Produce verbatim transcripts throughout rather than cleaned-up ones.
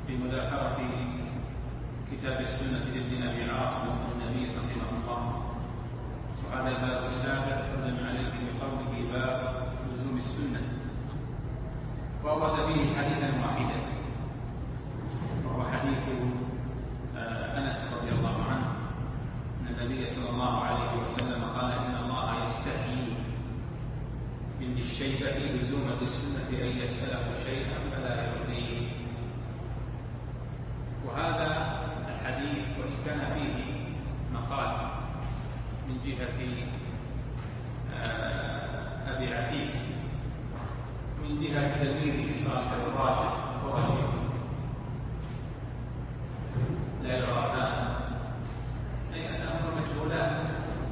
في مذاكرة كتاب السنة لابن أبي عاصم النبي رحمه الله، وهذا الباب السابع تقدم عليه بقوله باب لزوم السنة، وأورد به حديثا واحدا وهو حديث أنس رضي الله عنه أن النبي صلى الله عليه وسلم قال إن الله يستحيي من ذي الشيبة لزوم السنة أن يسأله شيئا فلا يرضيه. وهذا الحديث وإن كان فيه مقال من جهة أبي عتيق من جهة تلميذه صالح الراشد ورشيد لا يعرفان، أي أنهما مجهولان،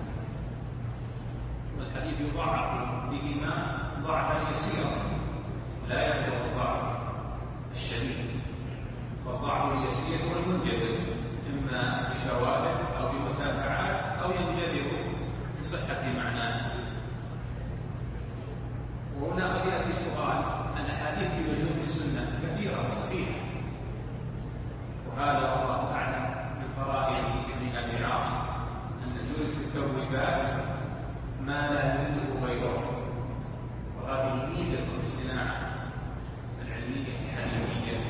والحديث يضاعف بهما ضعفا يسيرا لا يبلغ الضعف الشديد، والضعف اليسير هو المنجبر إما بشواهد أو بمتابعات أو ينجبر بصحة معناه. وهنا قد يأتي سؤال: الأحاديث في لزوم السنة كثيرة وصحيحة، وهذا والله أعلم من فرائض ابن أبي عاصم أن يورد في الترويبات ما لا يورده غيره، وهذه ميزة الصناعة العلمية الحديثية،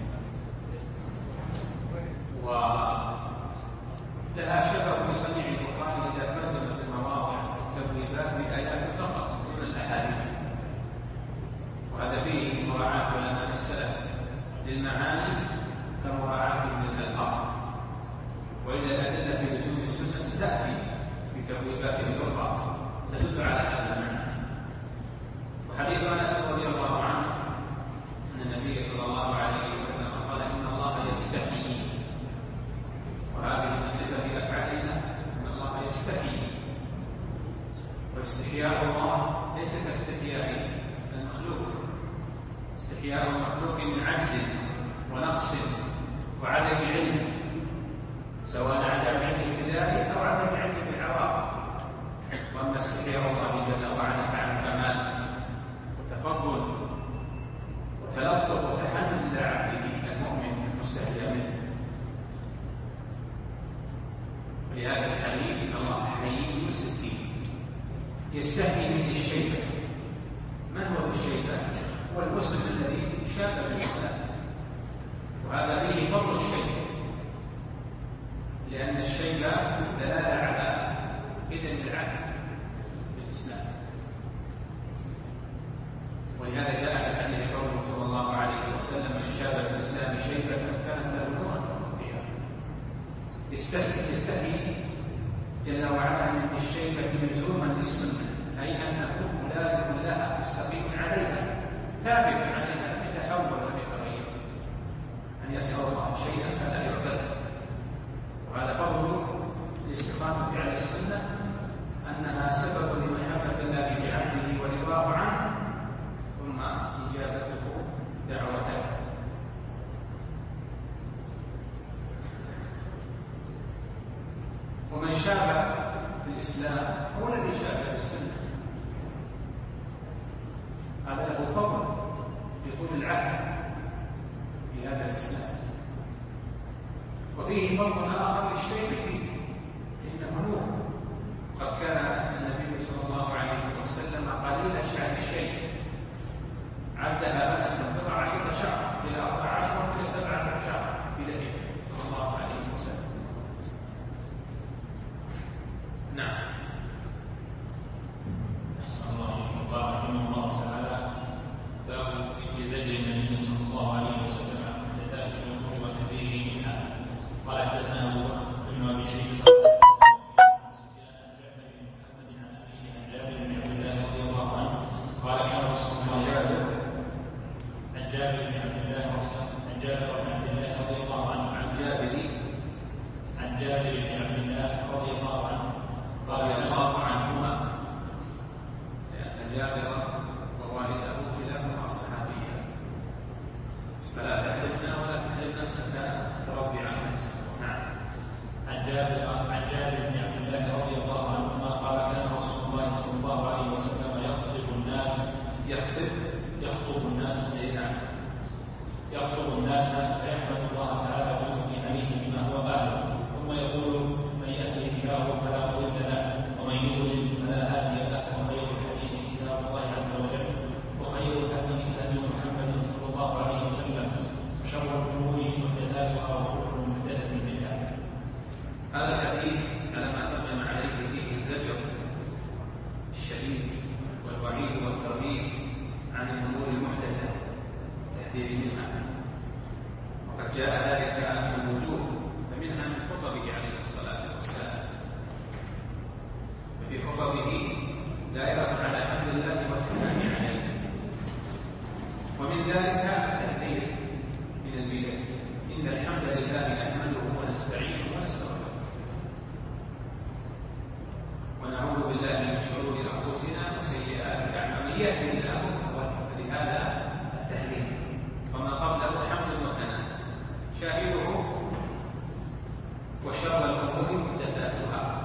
ولها شبه بصنيع البخاري إذا ترجم المواضع الترويبات بآيات فقط دون الأحاديث، وهذا فيه مراعاة علماء السلف للمعاني كمراعاتهم للألفاظ، وإذا الأدلة في لزوم السنة ستأتي بترويباته الأخرى تدل على هذا المعنى. وحديث أنس رضي الله عنه أن النبي صلى الله عليه وسلم قال إن الله يستحيي، وهذه من صفة أفعال الله أن الله يستحيي، واستحياء الله ليس كاستحياء المخلوق، استحياء المخلوق من عجز ونقص وعدم علم، سواء عدم علم ابتدائي أو عدم علم بالعواقب، وأما استحياء الله جل وعلا فعن كمال وتفضل وتلطف وتحنن إلى عبده المؤمن المستحيا منه. ولهذا الحديث إن الله حيي ستين يستحيي من الشيبة. من هو الشيبة؟ هو المسلم الذي شاب الإسلام، وهذا فيه فضل الشيبة، لأن الشيبة دلالة على إذن العهد بالإسلام. ولهذا جاء في الحديث قوله صلى الله عليه وسلم: من شاب الإسلام شيبة كانت له نورا بها. يستحيي جل وعلا من الشيبة لزوما للسنة، أي أنه ملازم لها مستقيم عليها ثابت عليها لم يتحول ولم يتغير، أن يسأل الله شيئا فلا يعبد. وهذا فضل الاستقامة على السنة، أنها سبب لمحبة الله بعبده ورضاه عنه، ثم إجابته دعوته. ومن شاب في الإسلام هو الذي شاب في السنة، هذا له فضل بطول العهد في هذا الإسلام. وفيه فضل آخر للشيء فيه، إنه نور. قد كان النبي صلى الله عليه وسلم قليل شعر الشيء، عدها أنس بضع عشرة شهر إلى أربع عشرة إلى سبعة شهر في لحيته صلى الله عليه وسلم. نعم. أحسن الله عليكم. قال رحمه الله تعالى: باب ذكر زجر النبي صلى الله عليه وسلم عن محدثات الأمور وتحذيره منها. قال حدثنا أبو بكر بن أبي شيبة عن سفيان عن جعفر بن محمد عن أبيه عن جابر بن عبد الله رضي الله عنه قال كان رسول الله صلى الله عليه وسلم عن جابر بن عبد الله عن جابر بن عبد الله رضي الله عنه عن جابر عن جابر بن عبد الله رضي الله عنه قال الله عنهما، لأن جابر ووالده كلاهما صحابيا، فلا تحرمنا ولا تحرم نفسك ترضي عن نفسك. نعم. عن جابر عن جابر بن عبد الله رضي الله عنهما قال كان رسول الله صلى الله عليه وسلم يخطب الناس يخطب يخطب الناس نعم يخطب الناس فيحمد جاء ذلك من وجوه، فمنها من خطبه عليه الصلاة والسلام، ففي خطبه دائرة على حمد الله والثناء عليه. ومن ذلك التحذير من البدع، إن الحمد لله نحمده ونستعينه ونستغفره ونعوذ بالله من شرور أنفسنا وسيئات أعمالنا، من يهده الله فهو المهتدي، لهذا التحذير. وما قبله حمد وثناء، شاهده وشر الأمور محدثاتها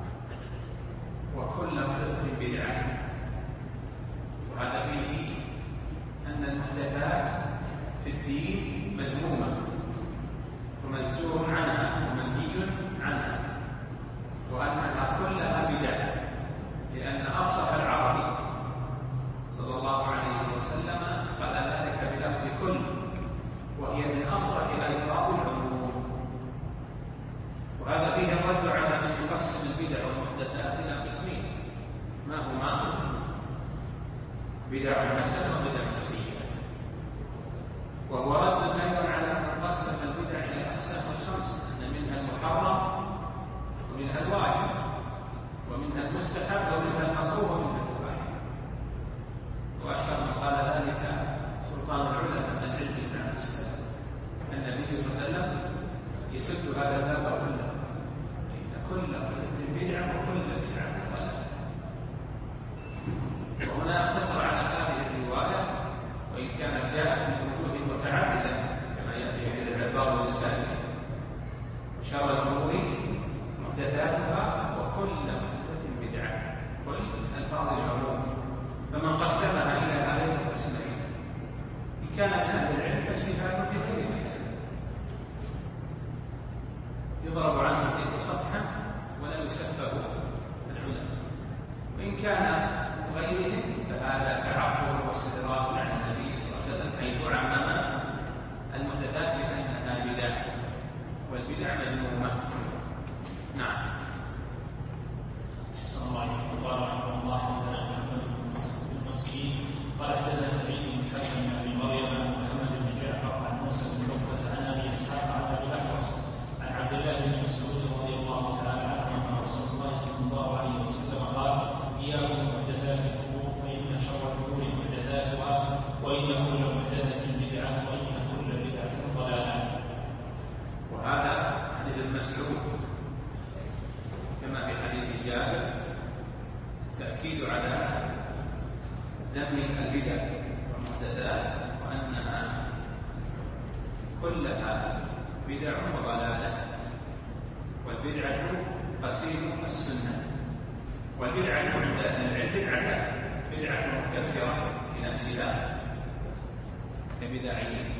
وكل محدثة بدعة. وهذا فيه أن المحدثات في الدين مذمومة ومزجور عنها ومنهي عنها، وأنها كلها بدع، لأن أفصح العربي صلى الله عليه وسلم قال ذلك بلفظ كل، وهي من أصرح ألفاظ العموم. وهذا فيه الرد على من يقسم البدع والمحدثات إلى قسمين، ما هما؟ بدع حسنة وبدع سيئة. وهو رد أيضا على من قسم البدع إلى أقسام خمسة، أن منها المحرم ومنها الواجب ومنها المستحب ومنها المكروه ومنها المباح. وأشهر من قال ذلك سلطان العلماء العز بن عبد السلام، النبي صلى الله عليه وسلم يسد هذا الباب كله، إن كل بدعة وكل بدعة ضلالة. وهنا اقتصر على هذه الرواية، وإن كانت جاءت من وجوه متعددة كما يأتي في العباد والنسائي. وشر الأمور محدثاتها وكل محدثة بدعة، كل ألفاظ العموم. فمن قسمها إلى هذين القسمين إن كان من أهل العلم فاجتهاد في غير مكان، يضرب عنه الحديث صفحا ولا يسفه العلماء. وإن كان غيرهم فهذا تعقل واستدراك عن النبي صلى الله عليه وسلم، حيث عمم المحدثات بأنها بدع، والبدع مذمومة. نعم. أحسن الله عليكم. قال رحمه الله حدثنا محمد بن مسكين قال حدثنا سعيد بن حكم بن أبي مريم عن محمد بن جعفر عن موسى بن عقبة عن أبي إسحاق عن أبي الأحوص عن عبد الله بن مسعود رضي الله تعالى عنه أن رسول الله صلى الله عليه وسلم قال: إياكم محدثات الأمور فإن شر الأمور محدثاتها وإن كل محدثة بدعة وإن كل بدعة ضلالة. وهذا حديث المسعود كما في حديث جابر تأكيد على ذم البدع والمحدثات، وأنها كلها بدع وضلالة. والبدعة قسيم السنة، والبدعة عند أهل العلم بدعتان: بدعة مكفرة في نفسها كبدع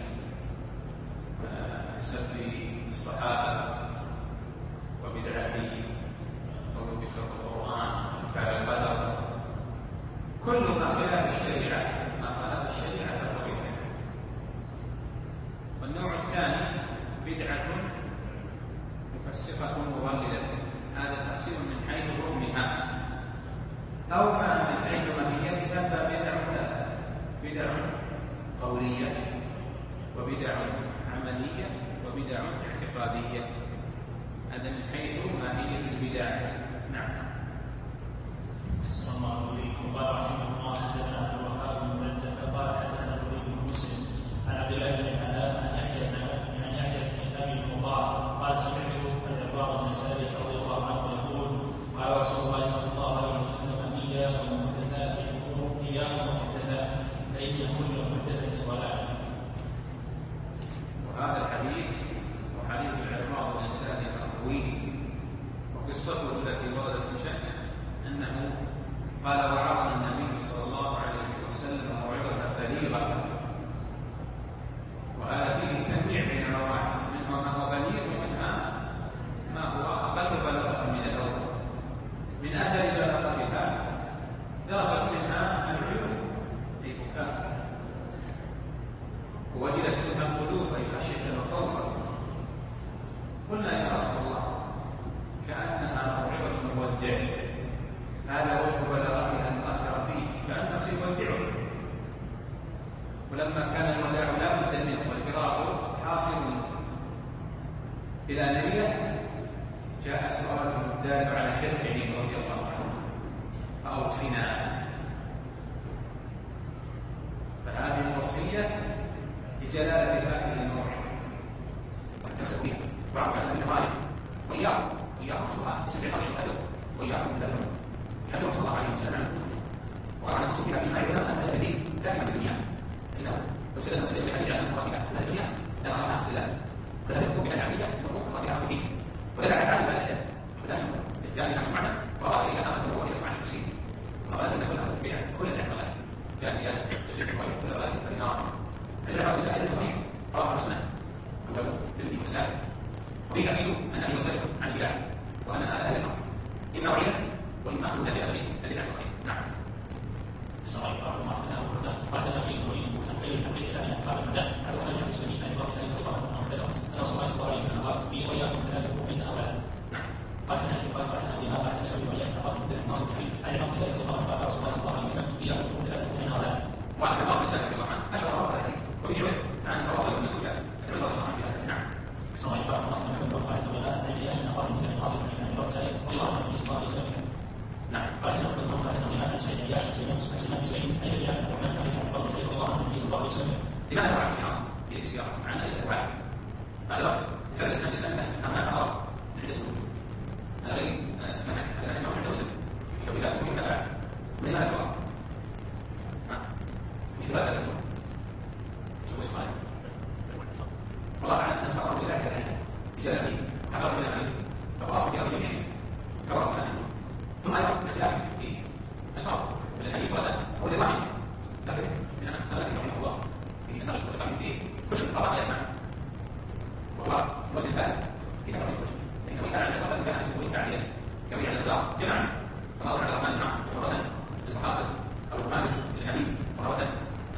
سب الصحابة، وبدعة قول بخلق القرآن وإنكار القدر، كل ما خلاف الشريعة ما خالف الشريعة فهو بدعة. والنوع الثاني بدعة مفسقة مضللة، هذا تقسيم من حيث حكمها، أو ما من حيث ماهيتها فبدع ثلاث: بدع قولية وبدع عملية وبدع اعتقادية. هذا من حيث ماهية البدع. نعم. أحسن الله عليكم. قال رحمه الله حدثنا عبد الوهاب بن منجد قال حدثنا الوليد بن مسلم عن عبد الله بن علاء عن يحيى بن عن يحيى بن أبي المطاع قال: سمعت العباد بن سالك رضي الله عنه يقول: قال رسول الله صلى الله عليه وسلم: إياكم ومحدثات الأمور، إياكم ومحدثات فإن كل محدثة ضلالة. وهذا الحديث وحديث العباد بن سالك طويل، وقصته التي وردت بشأنه أنه قال: وعظنا النبي صلى الله عليه وسلم موعظة بليغة. وهذا فيه تنويع بين المواعظ، منها ما هو بليغ ومنها ما هو أقل بلاغة من الأول. من أثر بلاغتها ذهبت منها العيون أي بكاء، ووجدت منها القلوب أي خشية وخوفا. قلنا: يا رسول الله، كأنها موعظة مودع، هذا وجه بلاغتها المؤثرة فيه، كأنه سيودعه. ولما كان الوداع لا بد منه والفراق حاصل إلى نية جاء سؤاله الدال على حرقه رضي الله عنه فأوصنا. فهذه الوصية لجلالة هذه الموعظة والتمسك بها. بعض من الغالب وإياكم وإياكم سبحانه سبع قضية الأدب وإياكم بالأدب حتى صلى الله عليه وسلم وأنا أقصد بها بما يبدو أن هذا الدين دائما بالدنيا، إنه لو سئل المسلم بحديث عن المراتبة هذا الدنيا لنصحها سلام فلا يكون بها العملية وقوم مراتبها بالدين ولا تعرف الأحداث ولا الجانب عن المعنى وقال إلى أمر هو إلى معنى التفسير وقال إن كل هذا البدع كل الاحتمالات كان زيادة تشريك كل هذا النار العلماء مسائل صحيح رواه السنة وجوز تلك المسائل وفيه أكيد أن أهل الزيغ عن البدع وأن أهل النار إما وعيدا وإما أخذ الذي أسلم الذي عن صحيح. نعم. السلام عليكم ورحمة الله وبركاته. قال لنا في سوريين أن خير الحق الإنسان قال المدى على أن المسلمين أن يقرأ سنة الله عنه وكذا أن رسول الله صلى الله عليه وسلم قال بي وإياكم كذلك عند أولا. نعم. قال لنا سيد قال لنا بما قال لنا سوري وإياكم قال من الناصر الحبيب أن يقرأ سنة الله قال رسول الله صلى الله عليه وسلم إياكم كذلك عند أولا. وعلى الله رسالة الله عنه أشهر الله عليه وفي رواية عن رواه ابن مسعود رضي الله عنه. نعم. السلام عليكم ورحمة الله وبركاته. قال لنا أن يأتي قال من الناصر الحبيب أن يقرأ سنة الله عنه صلى الله عليه وسلم. نعم. قال لنا رسول الله صلى الله عليه وسلم أن سيد أيام سيدنا مسلم أن يجعل الرحمن عليه وقال سيد الله عنه صلى الله عليه وسلم. لماذا وعد في العصر؟ في سياق عن ليس وعد. ما سبب؟ كان الإسلام إسلاما أما أرى عدة الذي منع هذا النوع من الوسط في بلاد كلها بعد. لماذا وعد؟ مش هذا الأمر. شو يقال؟ والله أعلم أن خبره إلى هذا بجلاله حقق من العلم فواصل في أرض الجميع كرر من العلم ثم أيضا اختلاف في الأرض من الحديث ولا هو للرحم لكن من أن رحمه الله في أن الرحم فيه خشب القرآن يسمع وهو الوجه الثالث في كثرة الخشب فإنه كان عند الرحمن كان يكون تعليلا كما يعلم الأرض جمعا كما أرى الرحمن معه مرة المحاصر أو الرحمن للحبيب مرة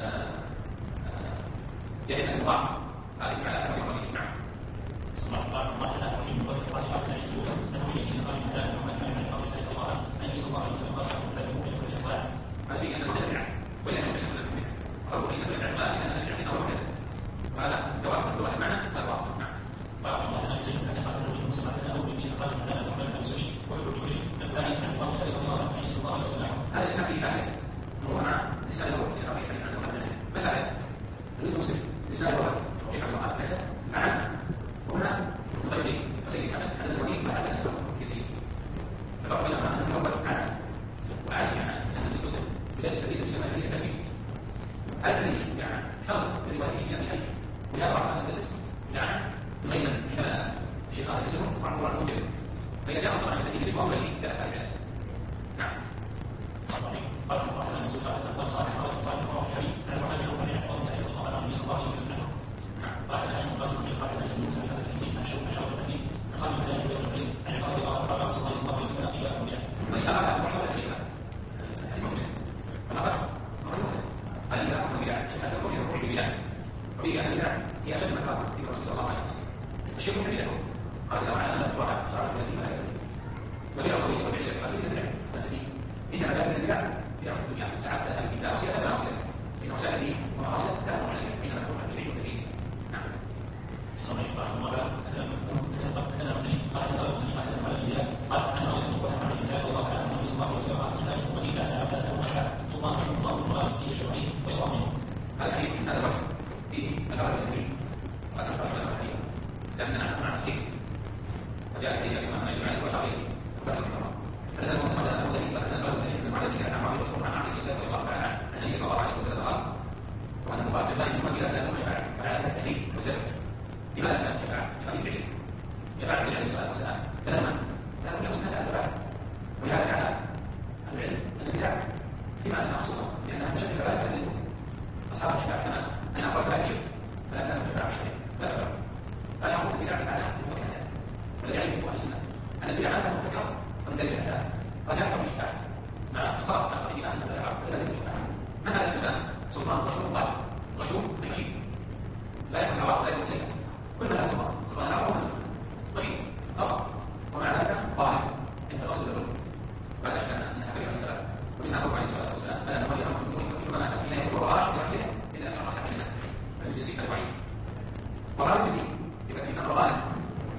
يعلم الوضع هذه على أكثر من نعم. صلى الله عليه وسلم وصفات الناس الوس أنه يجي قال من ذلك ومن كان من أرسل الله أن صلى الله عليه وسلم قال لا يؤمن كل الأقوال هذه أن نتبع ولا نؤمن كل الأقوال أو إن نتبع إن نتبع أو كذا وهذا جواب الدول المعنى الواضح. نعم. قال الله تعالى يسلم الناس قال له مسلمات له في قال من لا تقبل المسلمين ويقول بكل ذلك أن الله صلى الله عليه وسلم هذا إسلام في هذا هو مع لسان الأول إلى رأي عن المقدمة مثلا المسلم لسان الأول في حق الله نعم. هنا طيب سيد حسن هذا الوليد وهذا الأخر يزيد فقال لما أن الأول عاد وعاد يعني أن المسلم ليس ليس بسمى ليس كسبي هذا ليس يعني حظ برواية إسلام الحي وهذا رحمة أن الاسم يعني غير كما الشيخ هذا يسمى عن الله المجرد فإذا جاء صنع التدين وهو الذي ثلاثة أجل. نعم. قال الله تعالى سبحانه وتعالى صالح صالح الله الحبيب أن الرحمن يقول أن الله سيد الله عليه صلى الله عليه وسلم. قال الحاكم الرسول في قال الناس من سبيل التنسيق أشهر أشهر التنسيق قال من ذلك يوم الدين أن يقال الله قال رسول الله صلى الله عليه وسلم إياكم بها. فإذا أخذ محمد الكلمة المؤمن فنقل قال إذا أخذ بها هذا المؤمن الروح بها وفيه أن البدع هي أشد من الرحمة في الرسول صلى الله عليه وسلم. الشرك من بدعه قال إذا وعد أن تشرع شرع الذي لا يدري وغير قوله وفعله قال إذا بدع فتدين إنما ذلك البدع في أرض الدنيا تعبد أهل الكتاب وسيئة لا معصية إن وسائل دين ومعصية لا نوع عليها إنما نكون عن شيء كثير. نعم. صلى الله عليه وسلم قال قال الإنسان قال أنا أوصي الله عن الإنسان الله تعالى النبي صلى الله عليه وسلم قال سلام أمتي لا أعبد أمها سلطان رحمه الله الله في شرعه ويرى منه. هذا الحديث هذا الوجه فيه الأمر الكريم وهذا الأمر الكريم لأننا نحن مع مسكين وجاء إليه بما أن يجمع وشرعه وفرق الكرام فلذا هو مدى أنه دليل فلذا أنه دليل من معلم كتاب عن رحمه القرآن عن الإنسان رضي الله تعالى عن النبي صلى الله عليه وسلم قال وأنه قال سبحانه من مجد أنه شفاعة فعلى هذا التحريم وسبب لماذا كانت شفاعة؟ لقد فعل شفاعة النبي عليه الصلاة والسلام فلما كانوا له سنة الأربعة ولهذا تعالى العلم أن البدع لما أنها خصوصا لأنها مشكلة شفاعة تدل أصحاب الشفاعة كما أن أقول فلا شيء فلا كانوا شفاعة شيء لا بد فلا يقول البدع بمعنى والذي عليه هو السنة أن البدع عنها مكثرة ومن ذلك الأحداث قد يحكم الشفاعة مع الفرق عن صحيح أنه لا يعرف ولا يدل الشفاعة مثلا السلام سلطان غشوم قال غشوم يمشي لا يكون عواقب لا يكون إليها كل ما لا سلطان سلطان عواقب غشيم أرى ومع ذلك ظاهر عند رسول الله بعد أشكال أنها كبيرة من ثلاثة ومنها أبو عليه الصلاة والسلام فلا نولي أمر من دونه وكما مات فينا يكون راشد عليه إلا أن يرى حقنا فالجنسي الوعيد وهذا الدين إذا كان غالب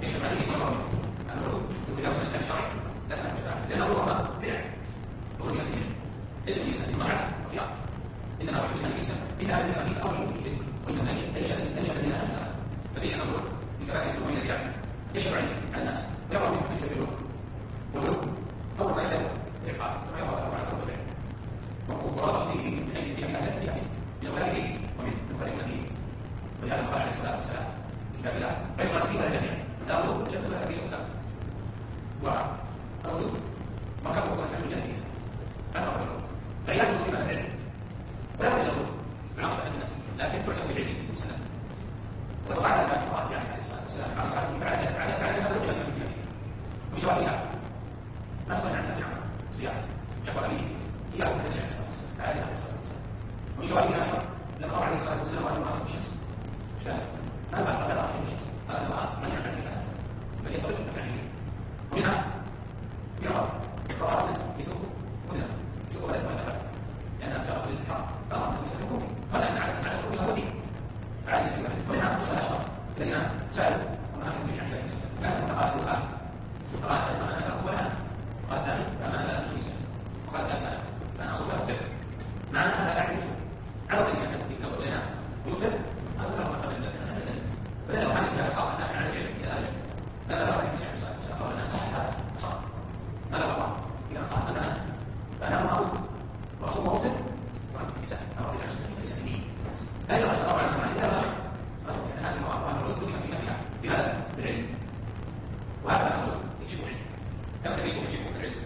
يشهد عليه مرة العلوم وتجاوز الكلام الشرعي لا تنافس العالم لأن الله بدع هو المسيح ليس من المرعى والرياض إنما رحمة الله الإنسان إن هذا الأخي الأول يؤمن وإنما يشهد بنا أن ففيه أمر بكبائر ومن الرياض يشهد عليه على الناس ويرى منه في سبيل والعلوم أول ما يدعو الإعقاب ويرى على الربع وقرر به من أين في أهل الدين من أولاده ومن مقدم الدين ولهذا قال عليه الصلاة والسلام في كتاب الله ويقرأ فيه الجميع داود جد له هذه الوسائل وداود مركبه نحن الجاهلية أنا أفضل فإذا كنت بما العلم ولا تدعو بعض الناس لكن تحسب بالعلم والسلام وقال ذلك الله يعني عليه الصلاة والسلام على صحابه بعد بعد بعد ما بلغ من الجاهلية وجوابها ما صنع عن نجعل زيادة شكوى أبيه إلى أن النبي عليه الصلاة والسلام عليه الصلاة والسلام وجوابها أيضا لما عليه الصلاة والسلام قال ما الشمس شاهد ما بعد ما بلغ من الشمس هذا ما من يعمل الناس بل يصبر بالفعل ومنها يرى فقال يسوق ومنها يسوق ذلك ما دخل لأنها مساء للحرام فأرى أن يسألكم قال أن على على الأولى هو دين عادي ومنها مسألة أشرف الذين سألوا وما أخذوا من عباد الناس كانوا فقالوا الآن فقال فما أنا أقول الآن وقال ثاني فما أنا لا أتويسا وقال ثالثا فأنا أصبح أفضل معنى أنها تعرف عرض أن يكون لنا ويفضل هذا لا أفضل لنا بدل لو كان يسأل الخاطئ نافع عن العلم إلى ذلك لا لا رأي من يحصل سأقول الناس صحيح هذا صح هذا الله إذا قال أنا فأنا أقول رسول الله أفضل وأنا يسأل أنا رأي الناس ليس بدين ليس رأي الله عنه إلا رأي هذه المواقع نرد بها في مكان بهذا بالعلم وهذا أمر يجب العلم كما تريد يجب العلم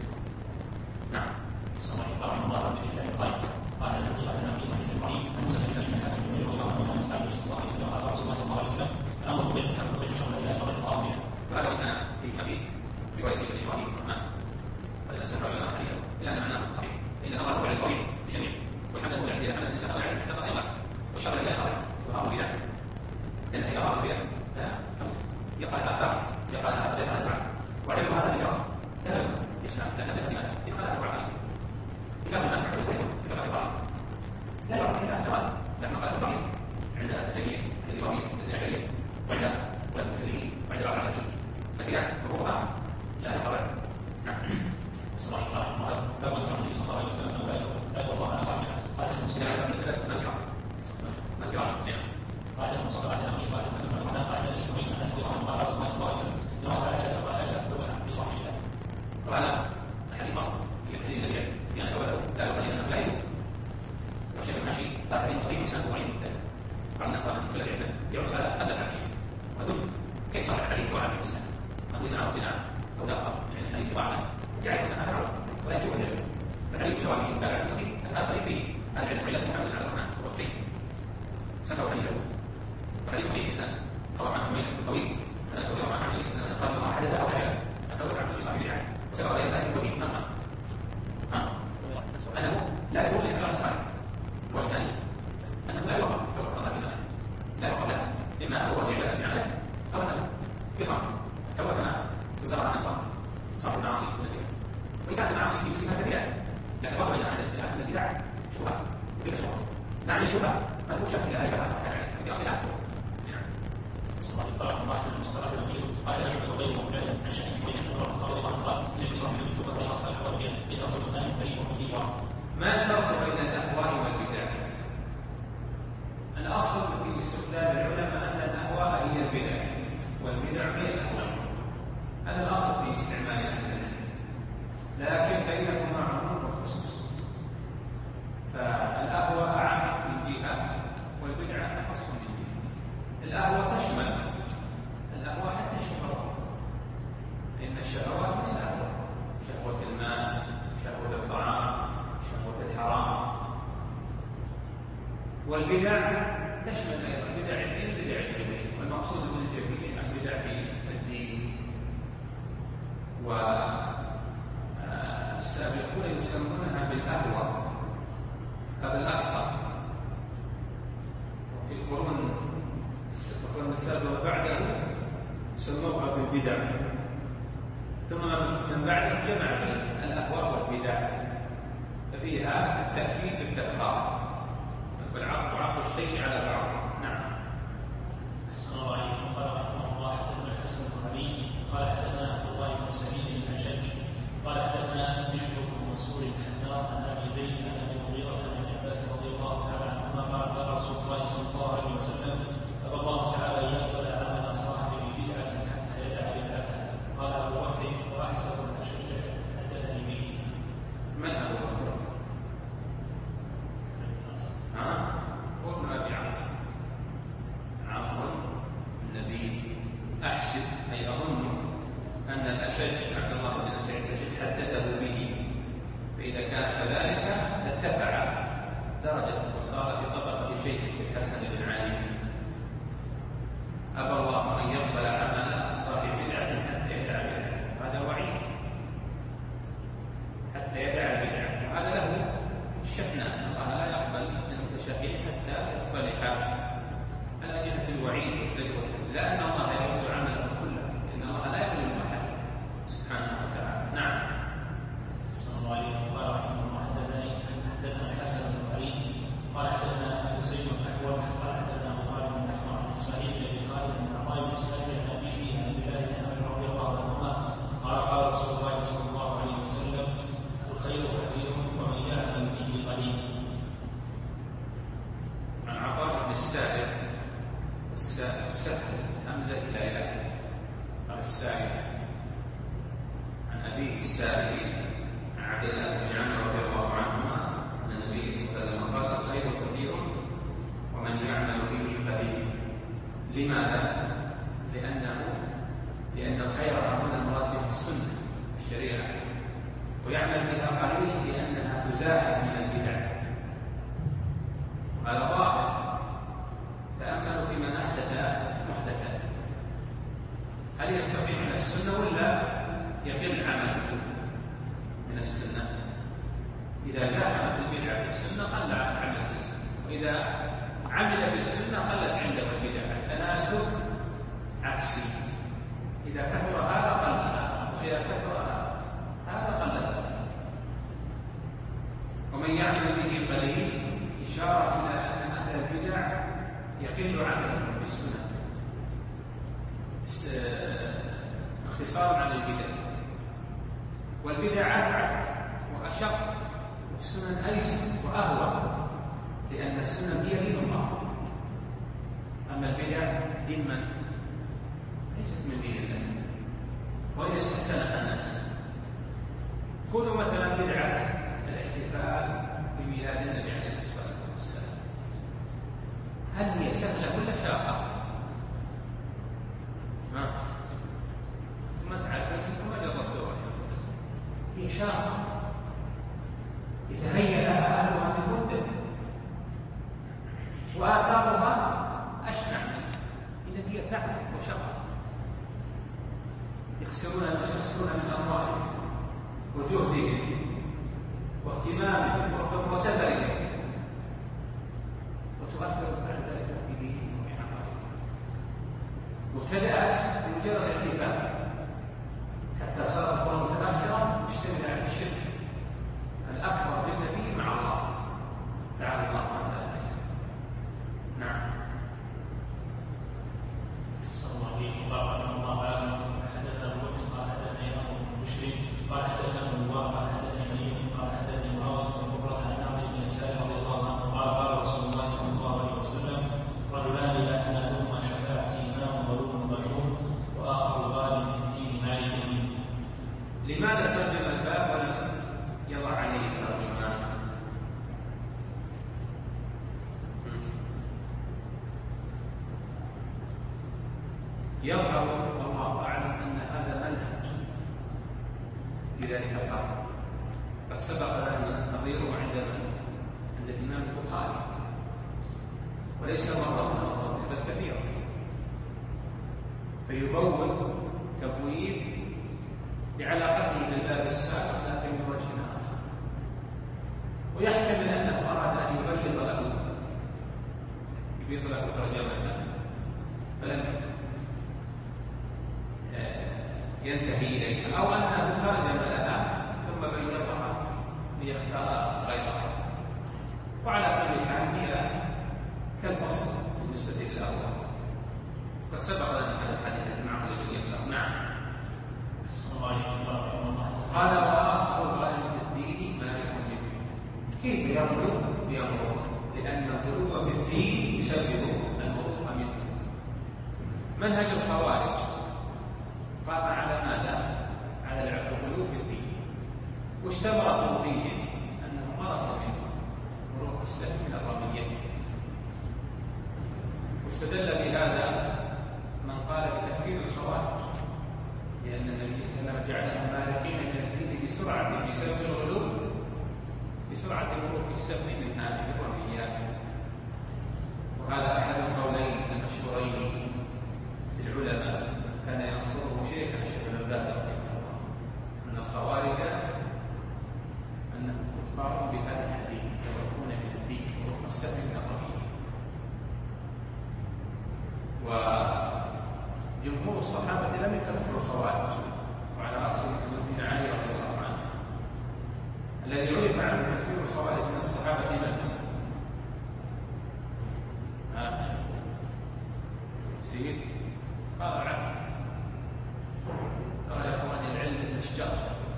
نعم صلى الله عليه وسلم قال النبي صلى الله عليه وسلم المسلم الذين كانوا يؤمنون بالله واليوم الآخر صلى الله عليه وسلم قال رسول الله صلى الله عليه وسلم الأمر بين الحق وبين الشر إلى أمر الله به وهذا كان في كبير رواية مسلم إبراهيم الرحمن هذا سفر لنا حديثا إلا أن معناه صحيح إن الأمر فعل القوي بجميع والحمد لله عندنا أن الإنسان لا يعرف حتى صديقه والشر لا يقال وأمر بذلك لأن إذا أمر بذلك لا تموت يقال آثار يقال هذا يقال البعث وعلم هذا الإجراء لا يسمع لأن الذين يقال أتبع عليه إذا من أنفع الدين كما تقال لا يعرف إلا أتبع لأن قال الضعيف عند السيد الإبراهيم الأشعري وعند ولا المكذبين وعند بعض العلمين لكن يعني الروح لا يخبر نعم صلى الله عليه وسلم فمن كان النبي صلى الله عليه وسلم أن لا يقول الله على صاحبه قال له سنة من ذلك من الكرام من الكرام سنة قال له صلى الله عليه وسلم قال له من الرحمن قال له يريد أن أسأل الله قال رسول الله صلى الله عليه وسلم لما قال هذا سبب هذا توبة في صاحب الله وهذا الحديث فصل في الحديث الذي في أن توبته لا يقال أنه لا يتوب وشيء المشي لا حديث صحيح إنسان ضعيف جدا بعض الناس طبعا كل العلم يعرف هذا هذا الحديث ودل كيف صح الحديث وعلى الإنسان من ضمن عرض زنا أو لا يعني الحديث ضعفا يعرف أن هذا عرض ولا يجوز له فالحديث جوابه لا يعرف صحيح أن هذا طريق به هذا العلم علة محمد على الرحمن هو الطيب سنة حديثه وحديث صحيح الناس طبعا عنه ميل طويل الناس رضي عن عليه قال الله حدث أو خير أتوقع عن صاحب العلم وسبب غير ذلك وفيه نعم أنه لا يقول لك الله سبحانه والثاني أنه لا يوقف في الله بالله لا يوقف له إما هو العبادة في عمله أو أنه يفهم توبة كما يزرع عن الله صاحب المعاصي وإن كانت المعاصي في مسكها كثيرة لكن فرق بين أهل الاستلاح من البدع شبهة وتلك شبهة معنى الشبهة ما تشبه إلى أي بلاء في أصل العالم صلى الله عليه وسلم صلى الله عليه وسلم قال لا يشبه غير مبدع عن شأن شبه أن الله قال الله قال إن الإسلام من شبهة غير صالح وبين إسلام الثاني كريم ومدير ما الفرق بين الأهواء والبدع؟ الأصل في استخدام العلماء أن الأهواء هي البدع والبدع هي الأهواء هذا الأصل في استعمال أهل العلم لكن بينهما عموم وخصوص فالأهواء أعم من جهة والبدع أخص من جهة الأهواء تشمل الأهواء حتى الشهوات إن الشهوات من الأهواء شهوة المال شهوة الطعام شهوة الحرام والبدع تشمل أيضا بدع الدين بدع الجميع والمقصود بالجميع البدع في الدين والسابقون يسمونها بالأهوى هذا الأكثر وفي القرون القرون الثالثة بعده سموها بالبدع ثم من بعده جمع بين الأهواء والبدع ففيها التأكيد بالتكرار والعطف عطف الشيء على بعض نعم أحسن الله عليكم قال رحمه الله حدثنا الحسن بن علي رسول الله صلى الله عليه وسلم: أبى الله تعالى أن يقبل عمل صاحب بدعة حتى يدع بدعته. قال أبو بكر: وأحسب الأشج حدثني به. من أبو بكر؟ ها؟ هو ابن أبي عاصم عمرو النبي. أحسب أي أظن أن الأشج عبد الله بن سعيد الأشج حدثه به، فإذا كان كذلك ارتفع درجة وصار في طبقة شيخ الحسن بن علي. أبى الله أن يقبل عمل صاحب بدعة حتى يدع بدعة، هذا وعيد حتى يدع البدعة، وهذا له شحنة. الله لا يقبل المتشابهين حتى يصطلح على جهة الوعيد والزجر والتهديد، لا أن الله يرد عمله كله، إن الله لا يظلم أحد سبحانه وتعالى. نعم. صلى الله عليه وسلم. قال رحمه الله: حدثني حدثنا الحسن بن علي قال حدثنا حسين بن احول قال حدثنا ابو خالد بن احمر عن اسماعيل بن خالد بن عطاء بن سالم عن ابيه عن عبد الله بن عمرو رضي الله عنهما قال قال رسول الله صلى الله عليه وسلم: الخير كثير ومن يعمل به قليل. عن عطاء بن السائب، السائب سهل همزه الى ياء، قال السائب عن ابيه السائب عن عبد الله بن عمرو رضي الله عنهما ان النبي صلى الله عليه وسلم قال: الخير كثير ومن يعمل به قليل. لماذا؟ لانه لان الخير هنا المراد به السنه الشريعه، ويعمل بها قليل لانها تزاحم من البدع. هذا ظاهر. تاملوا في من احدث محدثا، هل يستقيم من السنه ولا يقل عمله من السنة؟ إذا زاحمت البدعة في السنة قل عمل بالسنة، وإذا عمل بالسنة قلت عنده البدع. التناسب عكسي، إذا كثر هذا قل هذا، وإذا كثر هذا قل هذا. ومن يعمل به قليل إشارة إلى أن أهل البدع يقل عملهم في السنة، اختصار على البدع. والبدع أتعب وأشق، والسنن أيسر وأهون، لأن السنن هي دين الله، أما البدع دين من؟ ليست من دين الله، وإن استحسنها الناس. خذوا مثلا بدعة الاحتفال بميلاد النبي عليه الصلاة والسلام، هل هي سهلة ولا شاقة؟ ما ثم تعلموا وما جربتوها، هي شاقة يتهيأ لها أهلها من مدة، وآثارها أشنع منها. إذا هي تعب وشقة، يخسرون يخسرون من أموالهم وجهدهم واهتمامهم وربما وسفرهم، وتؤثر بعد ذلك في دينهم وفي أعمالهم. وابتدأت بمجرد الاحتفال حتى صارت القرون متأخرة مشتملة على الشرك الأكبر للنبي مع الله تعالى الله عن ذلك. نعم. صلى الله عليه وسلم. قال رحمه الله: حدثنا ابو بكر قال حدثنا امام بن بشر قال حدثنا ابن مبارك قال حدثني مليم قال حدثني معاويه بن قرة عن عبد بن يسار رضي الله عنه قال قال رسول الله صلى الله عليه وسلم: رجلان لا تنالهما شفاعتي امام ولوم مجهول واخر غالب في الدين مالك منه. لماذا ترجم الباب ولم يضع عليه ترجمان؟ يظهر والله أعلم أن هذا منهج في ذلك القرن، قد سبق لنا نظيره عندنا عند الإمام البخاري، وليس مرة مرة بل كثيرا، فيبوب تبويب بعلاقته بالباب السابق لكن من وجه آخر، ويحتمل أنه أراد أن يبيض له يبيض له ترجمة فلم ينتهي إليها، أو أنه ترجم لها ثم بيضها ليختار غيرها. وعلى كل حال هي كالفصل بالنسبة للأول، قد سبق لنا هذا الحديث مع معقل بن يسار. نعم. قال: وآخر غالب الدين مالك منه. كيف يمرق؟ يمرق لأن الغلو في الدين يسبب الغلو منه. منهج الخوارج قام على ماذا؟ على الغلو في الدين، واشتبرتوا فيهم أنه مرض منه مروق السهم من الرمية. واستدل بهذا من قال بتكفير الخوارج، لأن النبي صلى الله عليه وسلم جعلهم مارقين من الدين بسرعة بسبب الغلو بسرعة مروق السهم من هذه الرميات. وهذا أحد القولين المشهورين للعلماء كان ينصره شيخنا الشيخ ابن باز رحمه الله، أن الخوارج أنهم كفار بهذا الحديث يتركون من الدين مروق السهم من الرمية. وجمهور الصحابة لم يكفروا الخوارج، وعلى رأسهم ابن علي رضي الله عنه. الذي عرف عنه تكفير الخوارج من الصحابة من؟ ها؟ سيد قال عبد. ترى يا اخواني العلم مثل الشجر،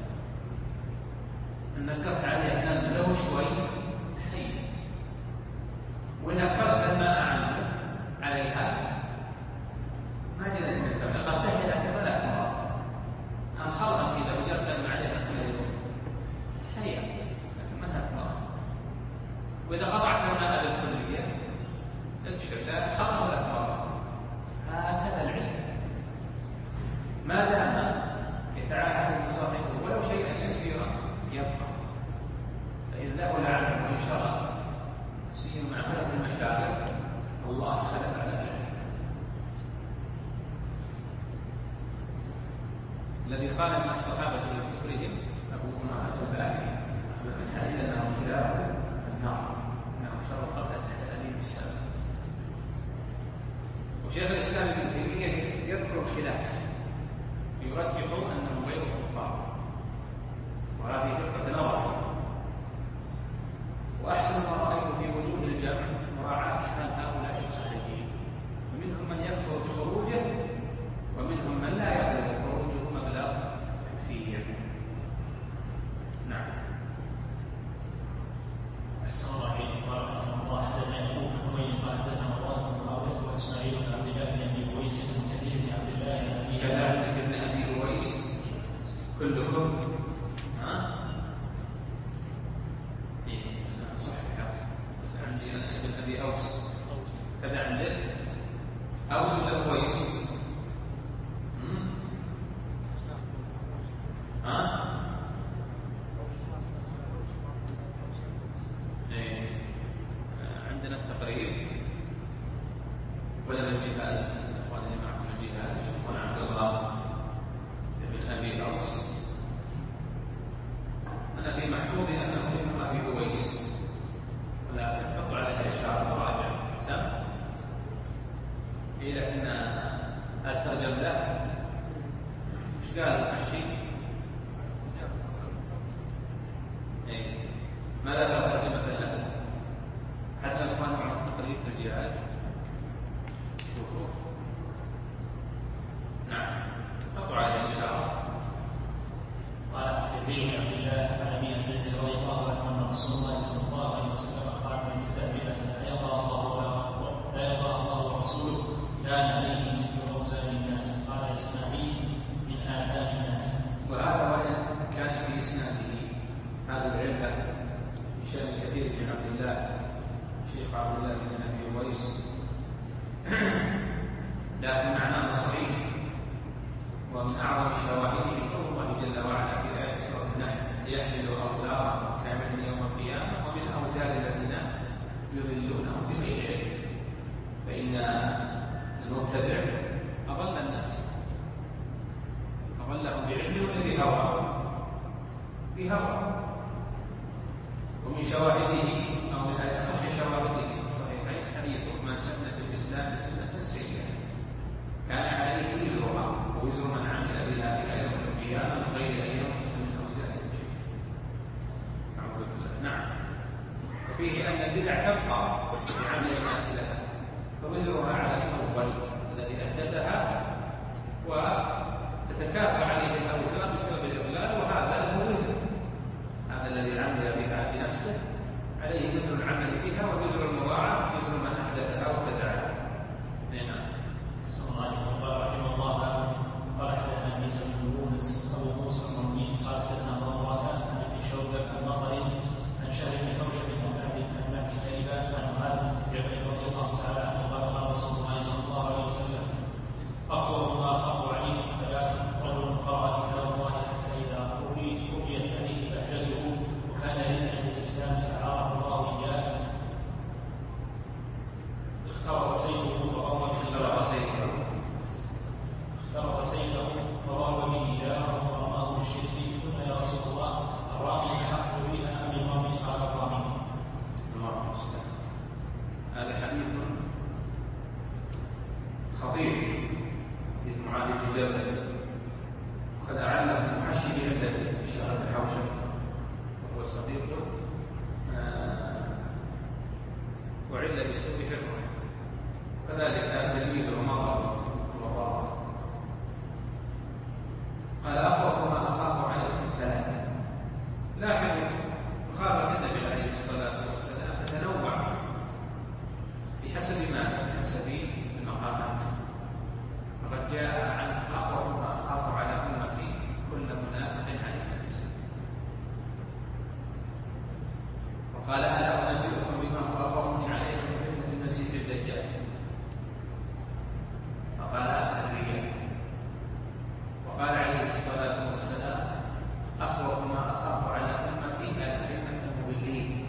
ان نكرت عليه ان له شوي حيت، وان اكثرت الماء عنه عليها ما جلت من ثمن، قد تحيل كما مرات أم خلقا إذا وجدت الماء عليها كل يوم حيا لكن ما لها ثمار، وإذا قطعت الماء بالكلية اكشف لا خلق ولا ثمار. هكذا العلم ما دام يتعاهد بصاحبه ولو شيئا يسيرا يبقى، فإن له لعنه إن شاء الله سير مع بلد المشاعر الله خلق على العلم. الذي قال من الصحابة لكفرهم أبو أمامة الباهلي من هذه أنه خلاف النار، أنه شر القبلة تحت أليم السماء. وشيخ الإسلام ابن تيمية يذكر الخلاف يرجح أنه غير كفار، وهذه دقة نظر. وأحسن ما رأيت في وجوه الجمع مراعاة حال هؤلاء الخارجين، ومنهم من يكفر بخروجه ومنهم من لا يقبل خروجه مبلغ تكفير. نعم. أحسن الله عليكم. قال رحمه الله حدثنا يعقوب بن حميد قال حدثنا مروان بن معاوية وإسماعيل بن عبد الله بن أبي أويس بن كثير بن عبد الله بن أبي كذلك ابن أبي أويس كلكم ها؟ إيه صح كذا. عندي ابن أبي أوس كذا عندك أوس ولا أويس؟ ها؟ إيه عندنا التقريب ولا الجهاد، الأخوان اللي معكم الجهاد يشوفون عبد الله بن أبي أوس. أنا في محفوظي أنه ابن أبي أويس، ولكن حطوا عليها إشارة تراجع سم إيه، لكن الترجم له مش قال الشيء إيه ما لا ترجمة له حتى الإخوان مع التقريب في الجهاز شوفوا. نعم حطوا عليه إشارة. قال كثير من عبد الله عن أبي عبد رضي الله عنه أن رسول الله صلى الله عليه وسلم قال من ابتدأ بدعة لا يرضى الله لا يرضى الله ورسوله كان عليه مثل أوزان الناس. قال إسماعيل من آداب الناس. وهذا وإن كان في إسناده هذه العلة بشأن كثير بن عبد الله شيخ عبد الله بن أبي أويس، لكن معناه صحيح. ومن أعظم شواهده قول الله جل وعلا في آية سورة النحل ليحملوا أوزارهم كاملة يوم القيامة ومن أوزار الذين يضلونهم بغير علم. فإن المبتدع أضل الناس، أضلهم بعلم ولا بهوى؟ بهوى. ومن شواهده أو من أصح شواهده في الصحيحين حديث من سن في الإسلام سنة سيئة كان عليه وزرها ووزر من عمل بها إلى يوم القيامة من غير أن ينقص من أوزاره شيء. أعوذ بالله. نعم. وفيه أن البدع تبقى بعمل الناس لها، فوزرها على الأول الذي أحدثها وتتكافى عليه الأوزار بسبب الإضلال، وهذا له وزر. هذا الذي عمل بها بنفسه عليه وزر العمل بها ووزر المضاعف وزر من أحدثها وابتدعها. نعم. بسم الله الرحمن الرحيم. رحمه الله قال حدثنا عيسى بن يونس أبو موسى الرملي قال حدثنا ضمرة عن ابن شوبة عن مطر عن شهر بن حوشب بن عن معدي كلبة عن معاذ بن جبل رضي الله تعالى عنه قال قال رسول الله صلى الله عليه وسلم أخوف ما أخاف عليه ثلاث: رجل قرأ كتاب الله حتى إذا رؤيت رؤيت عليه بهجته وكان ردءا للإسلام أعاره الله إياه اخترط سيفه فرمى به اخترط سيفه اخترط سيفه فرمى به جاره ورماه بالشرك. قلنا يا رسول الله الرامي أحق بها أم الرامي؟ قال الرامي. الله المستعان. هذا حديث خطير حديث معاذ بن جبل، وقد أعله المحشي بعدته الشهر بن حوشب وهو صديقه وعل بسوء حفظه، كذلك تلميذه مطر وضاق. قال أخوف ما أخاف عليكم ثلاثة. لاحظوا مخافة النبي عليه الصلاة والسلام تتنوع بحسب ما بحسب المقامات. فقد جاء عن أخوف ما أخاف على أمتي كل منافق عليه الإسلام، وقال ألا أنبئكم بما هو أخوف عليكم فتنة المسيح الدجال؟ فقال الرياء. وقال عليه الصلاة والسلام أخوف ما أخاف على أمتي الأئمة المضلين.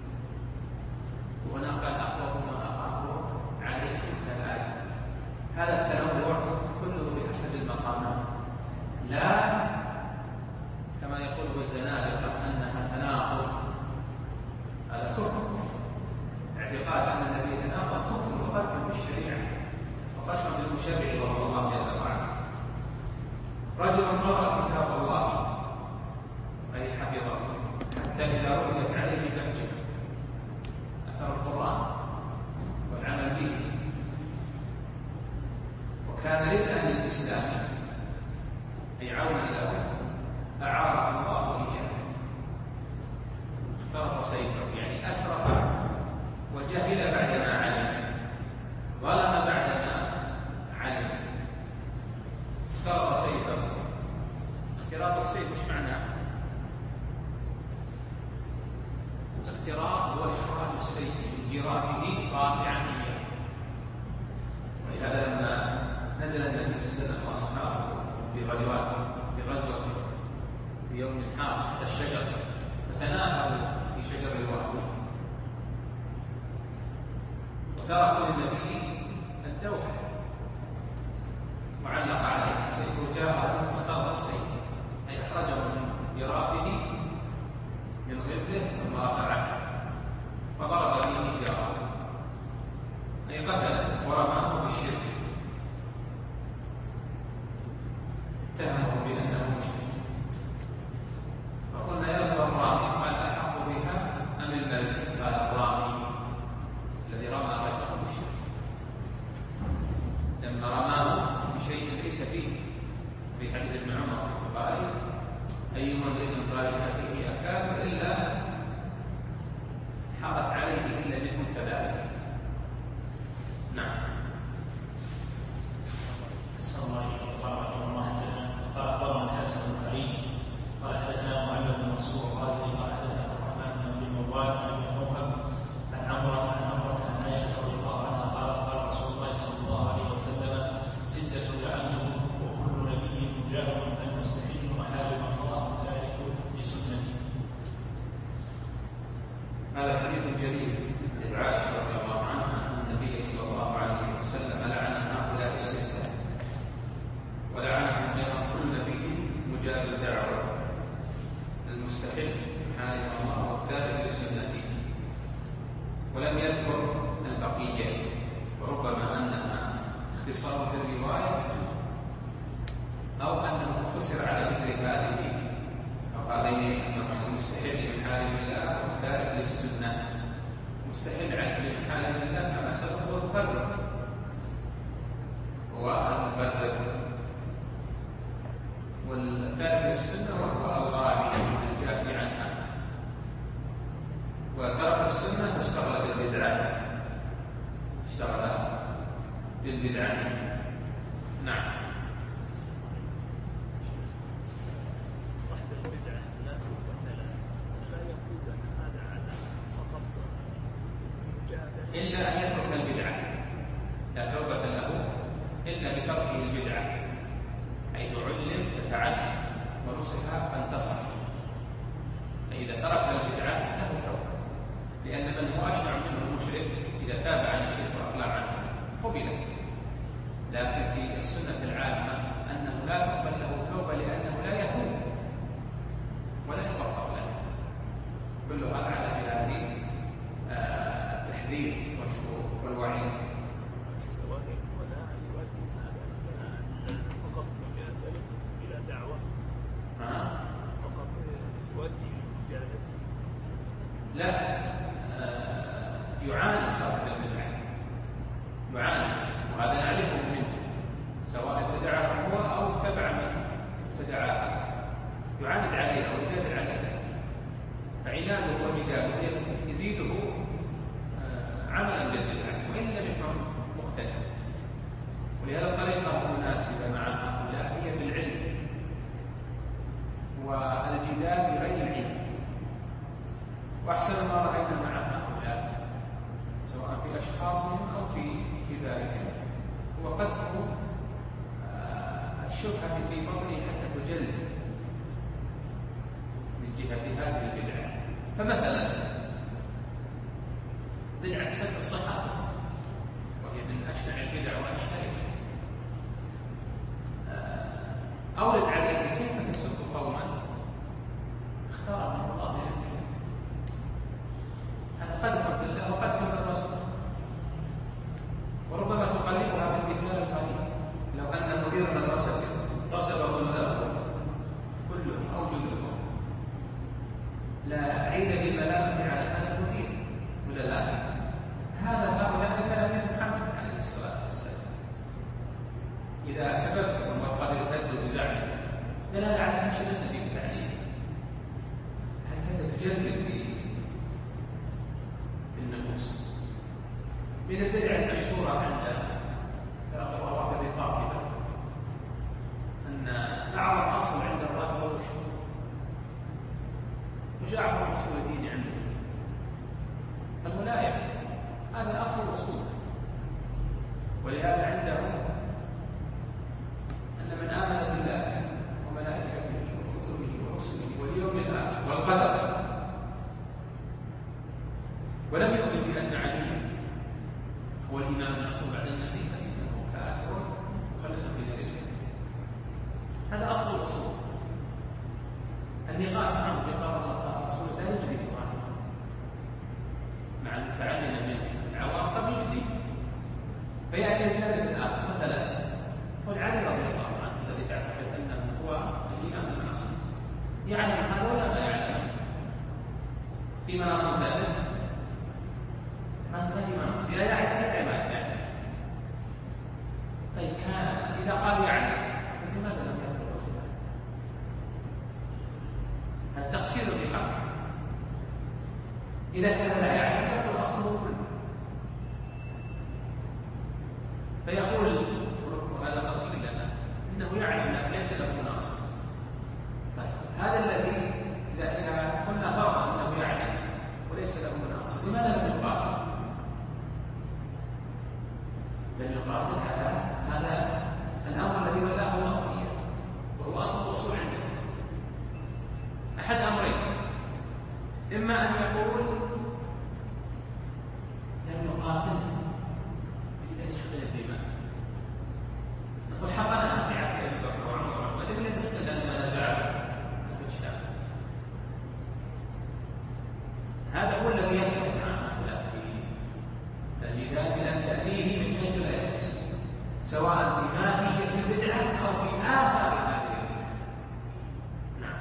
وهنا قال أخوف ما أخاف عليكم ثلاثة. هذا التنوع كله بحسب المقامات، لا كما يقول الزنادقة أنها تناقض. هذا كفر، اعتقاد أن النبي يتناقض كفر وقدم بالشريعة وقدم بالمشرع وهو الله جل وعلا. رجل قرأ كتاب الله أي حفظه حتى إذا رؤيت عليه بهجة، أثر القرآن والعمل به، وكان ردءا للإسلام أي عونا له، أعاره الله إياه. اخترط سيفه يعني أسرف وجهل بعدما علم، ظلم بعدما علم. اخترط سيفه. اختراط السيف وش معناه؟ الاختراط هو إخراج السيف من جرابه رافعا إياه. ولهذا لما نزل النبي صلى الله عليه وسلم واصحابه في غزوات في غزوه في يوم حار تحت الشجر فتناهوا في شجر الوهن وتركوا للنبي الدوح وعلق عليه السيف وجاء فاختار السيف اي اخرجه من جرابه من غبره ثم رفعه فضرب به جاره اي قتله ورماه بالشرك، اتهمه بأنه مشرك. فقلنا يا رسول الرامي قال أحق بها أم الملك؟ قال الرامي الذي رمى غيره بالشرك لما رماه بشيء ليس فيه. في حديث ابن عمر قال أي مريض قال لأخيه أكاد إلا حرت عليه إلا منهم كذلك. نعم. بسم الله الرحمن الرحيم. قال أخبرنا الحسن بن علي قال حدثنا معل بن منصور الرازي قال حدثنا عبد الرحمن بن مروان عن ابن موهب عن عمرة عن عمرة عن عائشة رضي الله عنها قالت قال رسول الله صلى الله عليه وسلم ستة لعنتهم وكل نبي مجاهد المستحيل محارم الله تارك لسنتي. هذا حديث جليل لعائشة رضي الله عنها أن النبي صلى الله عليه وسلم لعن هؤلاء الستة ولعنهم أيضا كل نبي مجاب الدعوة المستحل حارم الله والتارك لسنته، ولم يذكر البقية، وربما أنها اختصار في الرواية أو أنه اقتصر على ذكر هذه فقال أنه المستحل من حارم الله والتارك للسنة. مستحل من حارم الله كما سبق هو المفرد، هو المفرد، والتارك للسنة وهو الغالي الجافي عنها. وترك السنة إلا أن يترك البدعة، لا توبة له إلا بتركه البدعة، حيث علم فتعلم ونصح فانتصح. فإذا ترك البدعة له توبة، لأن من هو أشنع منه المشرك إذا تاب عن الشرك وأقلع عنه قبلت. لكن في السنة العامة أنه لا تقبل له توبة لأنه لا يتوب ولا يغفر له. كل هذا على جهة التحذير والوعيد. فقط إلى دعوة فقط يؤدي لمجالدته؟ لا، يعاند صاحب البدعة، يعاند، وهذا نعرفه منه سواء ابتدعه هو أو اتبع من ابتدعها، يعاند عليها ويجادل عليها، فعناده وجداله يزيده عملا بالبدعة وإن لم يكن مقتدى. ولهذا الطريقة المناسبة مع هؤلاء هي بالعلم والجدال بغير العلم. وأحسن ما رأينا مع هؤلاء سواء في أشخاصهم أو في كبارهم هو قذف الشبهة في بطنه حتى تجل من جهة هذه البدعة. فمثلا بدعة سب الصحابة وهي من أشنع البدع وأشهرها، أورد عليه كيف تسب قوما اختار من الله لأنه هذا قدح بالله وقدح بالرسول. وربما تقلبها بالمثال القريب، لو أن مدير مدرسة رسب طلابه كلهم أو جلهم لا عيد بالملامة على هذا المدير ولا لا؟ هذا هؤلاء تلاميذ محمد عليه الصلاة والسلام. إذا سببتهم وقد ارتدوا بزعمك دلالة على نشر النبي بتعليمه، هكذا تجلجل في النفوس. من البدع المشهورة عند الروافض القاطبة أن أعظم أصل عند الرافضة هو الشهود، وش أعظم أصول الدين عندهم؟ الولاية، هذا أصل الأصول. ولهذا عندهم أن من آمن بالله وملائكته وكتبه ورسله واليوم الآخر والقدر ولم يؤمن بأن عليا هو الإمام المعصوم بعد النبي فإنه كافر مخلد في نار الجنة. هذا أصل الأصول. النقاش عنه بقال الله تعالى رسوله لا يجري عنه مع المتعلم منه العوام قد يجدي. فيأتي الجانب الآخر مثلا قل علي رضي الله عنه الذي تعتقد أنه هو الإمام المعصوم يعلم هذا ولا ما يعلم في مناصب ثالث ما هي مناصب لا يعلم لا ما يعلم. طيب كان إذا قال يعلم لماذا لم يقل الخلاف؟ التقصير بحق. إذا كان لا يعلم يقول أصله كله. فيقول وهذا قصد لنا إنه يعلم أنه ليس له ناصر. طيب هذا الذي إذا إذا قلنا فرضا أنه يعلم وليس له ناصر لماذا لم يقاتل؟ لم يقاتل على هذا الأمر الذي ولاه الله إياه وهو أصل الأصول عنده. أحد أمرين، إما أن يقول لم يقاتل إذا يخلي الدماء، نقول حقنا في عهد أبي بكر وعمر وعثمان لم يخلي لما نزع أهل الشام. هذا هو الذي يسمح مع هؤلاء في الجدال بأن تأتيه من حيث لا يحتسب، سواء في ماهية البدعة أو في آخر هذه البدعة. نعم.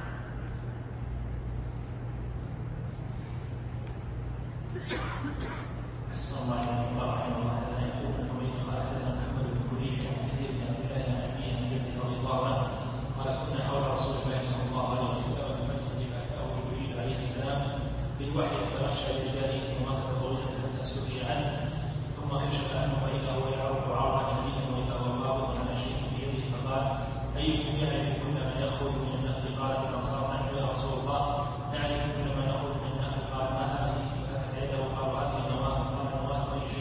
أحسن الله عليكم. قال رحمه الله تعالى يقول الحميد قال حدثنا محمد بن كليب عن كثير بن عبد الله عن أبيه عن جده رضي الله عنه قال كنا حول رسول الله صلى الله عليه وسلم في المسجد فأتاه جبريل عليه السلام بالوحي يترشى برجاله ومكث طويلا حتى سئل عنه ثم كشف عنه وإذا هو يعرض عرضا شديدا وإذا هو قابض على شيء بيده فقال أيكم يعرف كل ما يخرج من النخل؟ قالت الأنصار نحن يا رسول الله نعرف كل ما يخرج من النخل. قال ما هذه؟ فكشف يده قال هذه نواه. قال نواه أي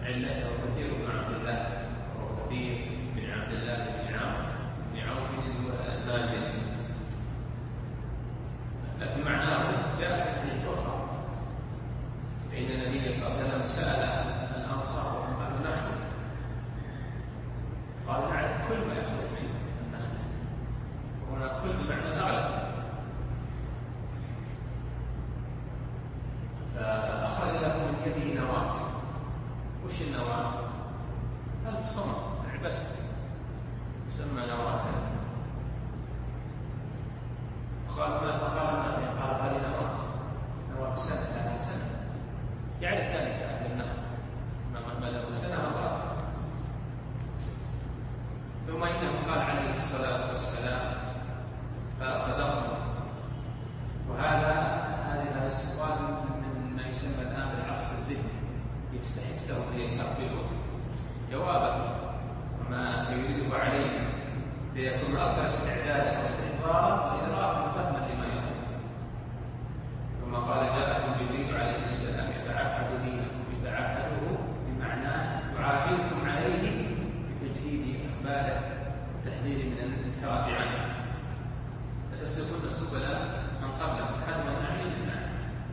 علته كثير بن عبد الله وهو كثير بن عبد الله بن عمرو بن عوف المازني، لكن معناه جاء في الحديث الأخرى فإن النبي صلى الله عليه وسلم سأل الأنصار وهم أهل نخل قال نعرف كل ما يخرج من النخل، وهنا كل بمعنى الأغلب، فأخرج له من يده نواة. وش النواة؟ ألف صمت عبسة يسمى نواة. قال ما قال ما هي؟ قال هذه نواة نواة سنة، هذه سنة، يعرف ذلك أهل النخل ما له سنة أضاف. ثم إنه قال عليه الصلاة والسلام قال صدقت. وهذا هذا السؤال من ما يسمى الآن بالعصر الذهني، يستحثه ليستقبله جوابه وما سيريده عليه، فيكون أكثر استعدادا واستحضارا وإدراكا فهما لما يقول. ثم قال جاءكم جبريل عليه السلام يتعهد دينكم، يتعهده بمعنى يعاهدكم عليه بتجديد أخباره والتحذير من الانحراف عنه، فتسلكون سبل من قبلكم حذوا النعيم النعم.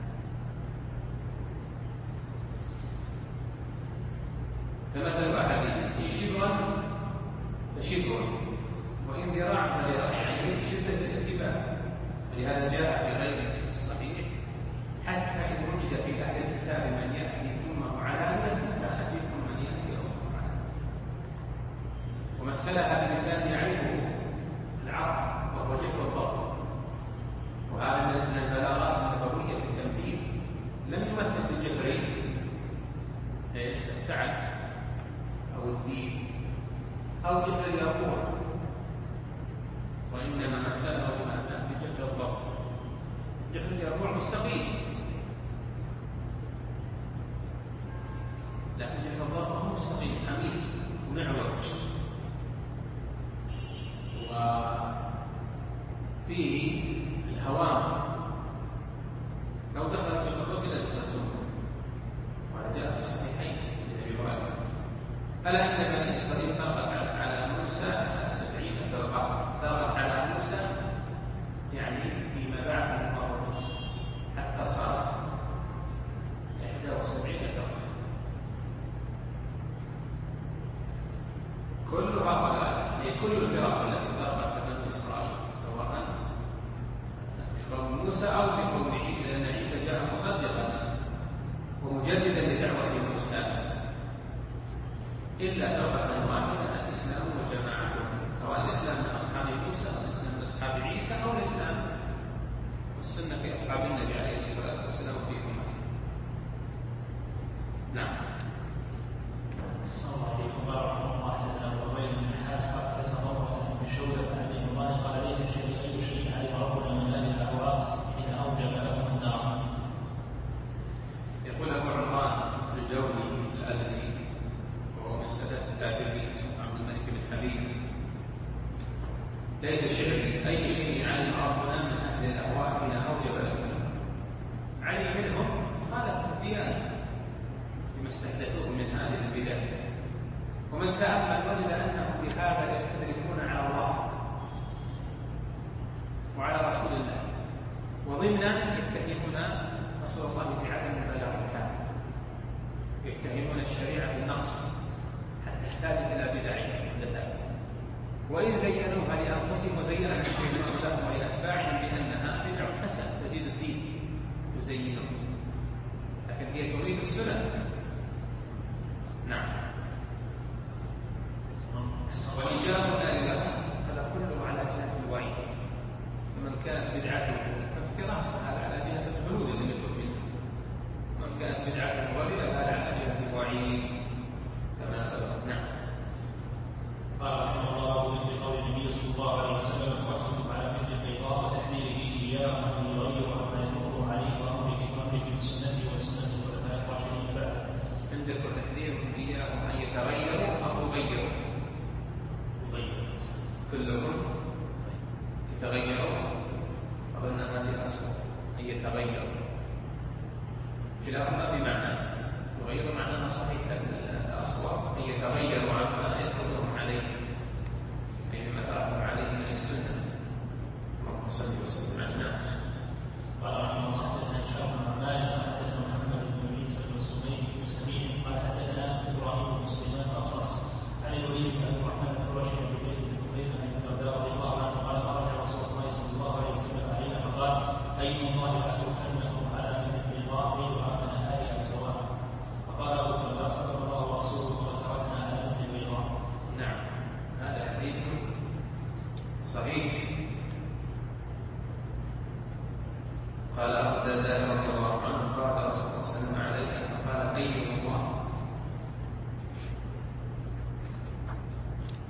فمثل أحدهم إن شبرا فشبرا وإن ذراعا فذراع، يعني شدة الاتباع. ولهذا جاء في غير الصحيح حتى إن وجد في أهل الكتاب من يأتي أمه علانية فلا أتيكم من يأتي أمه علانية. ومثلها بمثال يعرفه العرب وهو جهل الضبط، وهذا من البلاغات النبوية في التمثيل. لم يمثل بالجبرين ايش؟ الفعل أو الذيب أو جهل اليربوع، وإنما مثله بمعنى بجهل الضبط. جهل اليربوع مستقيم، لكن جهل الضبط هو مستقيم أمين ومعوج. وفيه الهوام لو دخلت بالقرب إلى دخلتهم، وهذا جاء في الصحيحين لأبي هريرة ألا إن بني إسرائيل سرقت على موسى سبعين فرقة. سرقت على موسى يعني فيما بعث الله حتى صارت إحدى وسبعين فرقة، كلها ضلالة. هي كل الفرق التي سرقت بني إسرائيل سواء في قوم موسى أو في قوم عيسى، لأن عيسى جاء مصدقا ومجددا لدعوة موسى، إلا فرقة واحدة الإسلام وجماعته، سواء الإسلام من أصحاب موسى أو الإسلام من أصحاب عيسى أو الإسلام والسنة في أصحاب النبي عليه الصلاة والسلام في أمته. نعم. السلام عليكم ورحمة الله وبركاته. وبين النحاس قال لنا ضربة من شوكة أبي نضال قال ليس شيء أي شيء علم ربنا من هذه الأهواء حين أوجب لهم النار. يقول أبو عمران الجوهري الأزدي وهو من سادات التابعين عبد الملك بن حبيب ليت شعري أي شيء علم ربنا من أهل الأهواء حين أوجب لهم. علم منهم خالف الديانة بما استحدثوه من هذه البدع، ومن تأمل وجد أنهم بهذا يستدركون على الله وعلى رسول الله، وضمنا يتهمون رسول الله بعدم البلاغ الكامل، يتهمون الشريعة بالنقص حتى احتاجت إلى بدعهم ومحدثاتهم، وإن زينوها لأنفسهم وزينها الشيطان لهم ولأتباعهم بأنها بدع حسنة تزيد الدين تزينه، لكن هي تريد السنة. نعم. وإيجاب النار لهم هذا كله على جهة الوعيد، فمن كانت بدعته مكفرة فهذا على جهة الخلود الذي تؤمن، ومن كانت بدعته مغفرة فهذا على جهة الوعيد كما سبق. نعم. قال رحمه الله في قول النبي صلى الله عليه وسلم توكلوا على مثل البيضاء وتحذيره إياه أن يغير عما يفطر عليه وأمره وأمره بسنته وسنة الخلفاء الراشدين بعده. عندك وتحذيرهم إياهم أن يتغيروا أو يغيروا. يغير كلهم يتغيروا، أظن هذه الأصل أن يتغيروا، كلاهما بمعنى يغير معناها صحيح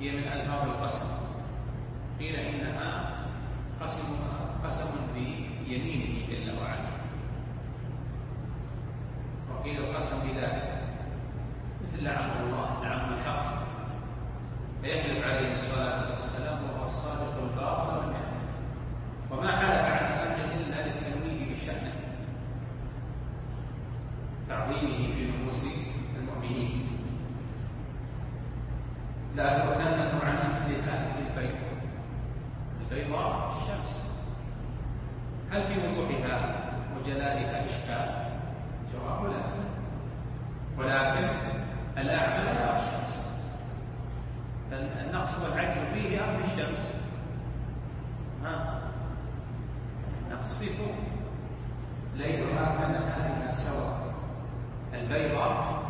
هي من ألفاظ القسم. قيل إنها قسم قسم بيمينه جل وعلا، وقيل قسم بذاته، مثل لعن الله، لعن الحق، فيحلف عليه الصلاة والسلام وهو الصادق البار لم يحلف، وما حلف عن أمر إلا للتنويه بشأنه، تعظيمه في نفوس المؤمنين. لا تركنكم عن مثل هذه البيضاء. البيضاء الشمس، هل في وضوحها وجلالها إشكال؟ جواب لا، ولكن الأعمى لا يرى الشمس، فالنقص والعجز فيه أم في الشمس؟ ها؟ النقص فيه فوق، ليلها كنهارها سواء. البيضاء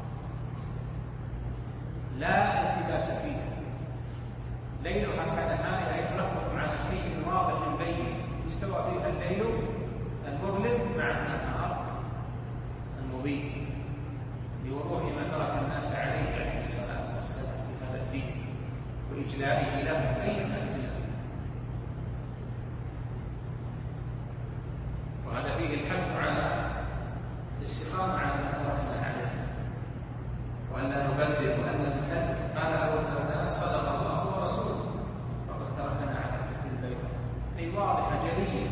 لا التباس فيها، ليلها كنهارها، يترفق على شيء واضح بين، استوى فيها الليل المظلم مع النهار المضيء، لوضوح ما ترك الناس عليه عليه الصلاة والسلام في هذا الدين وإجلائه لهم أيما إجلاء. وهذا فيه الحث على الاستقامة على ما تركنا عليه، وأن لا نبدل وأن نكذب. قال أبو الدرداء: صدق الله ورسوله، فقد تركنا على مثل البيضاء، أي واضحة جلية،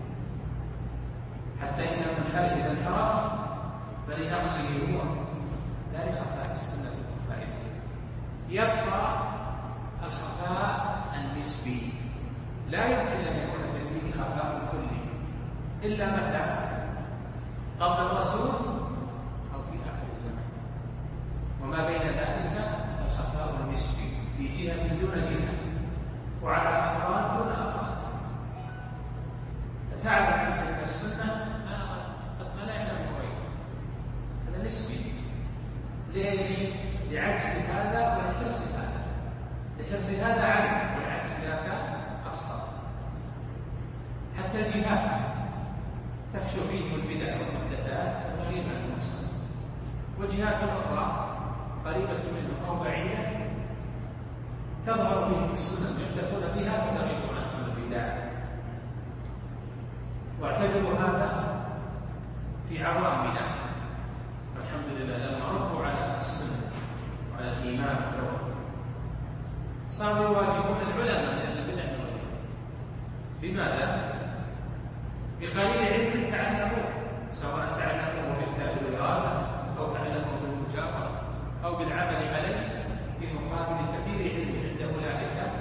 حتى إن المنحرف إذا انحرف فلنقصه هو لا لخفاء السنة وخفاء الدين. يبقى الخفاء النسبي، لا يمكن أن يكون في الدين خفاء كلي إلا متى؟ قبل الرسول أو في آخر الزمان، وما بين ذلك الخفاء النسبي في جهة دون جهة، وعلى أفراد دون أفراد. فتعلم أن تلك السنة قد لا يعلم غيره، هذا نسبي. ليش؟ لعجز هذا ولحرص هذا، لحرص هذا علم ولعجز ذاك قصر. حتى الجهات تفشو فيهم البدع والمحدثات وتغيب عن المسلم، والجهات الأخرى قريبة منهم أو بعيدة تظهر فيهم السنن يحدثون بها فتغيب عنهم البدع. واعتبروا هذا في عوامنا، والحمد لله لما ربوا على السنة وعلى الإيمان والتوحيد صاروا يواجهون العلماء من البدع والغيره. لماذا؟ بقليل علم تعلموه، سواء تعلموه بالتاب الإرادة أو تعلموه بالمجاورة أو بالعمل عليه، في مقابل كثير علم عند أولئك.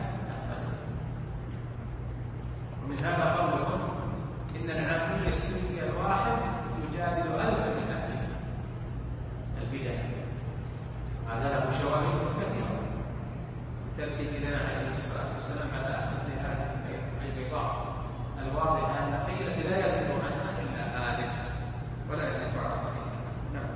ومن هذا قولهم إن العامي السني الواحد يجادل ألفا من أهل البدع. هذا له شواهد كثيرة، تأكيدنا عليه الصلاة والسلام على مثل هذه البيضاء الواضحة النقية التي لا يزيد عنها إلا هالك ولا ينفع عنها. نعم.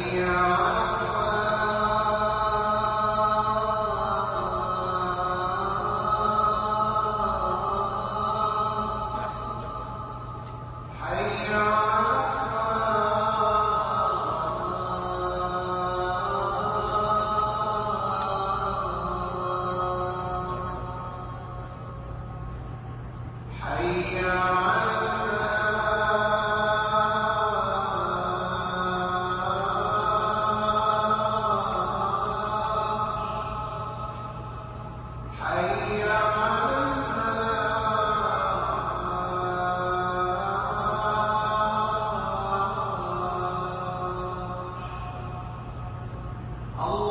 حي على الصلاة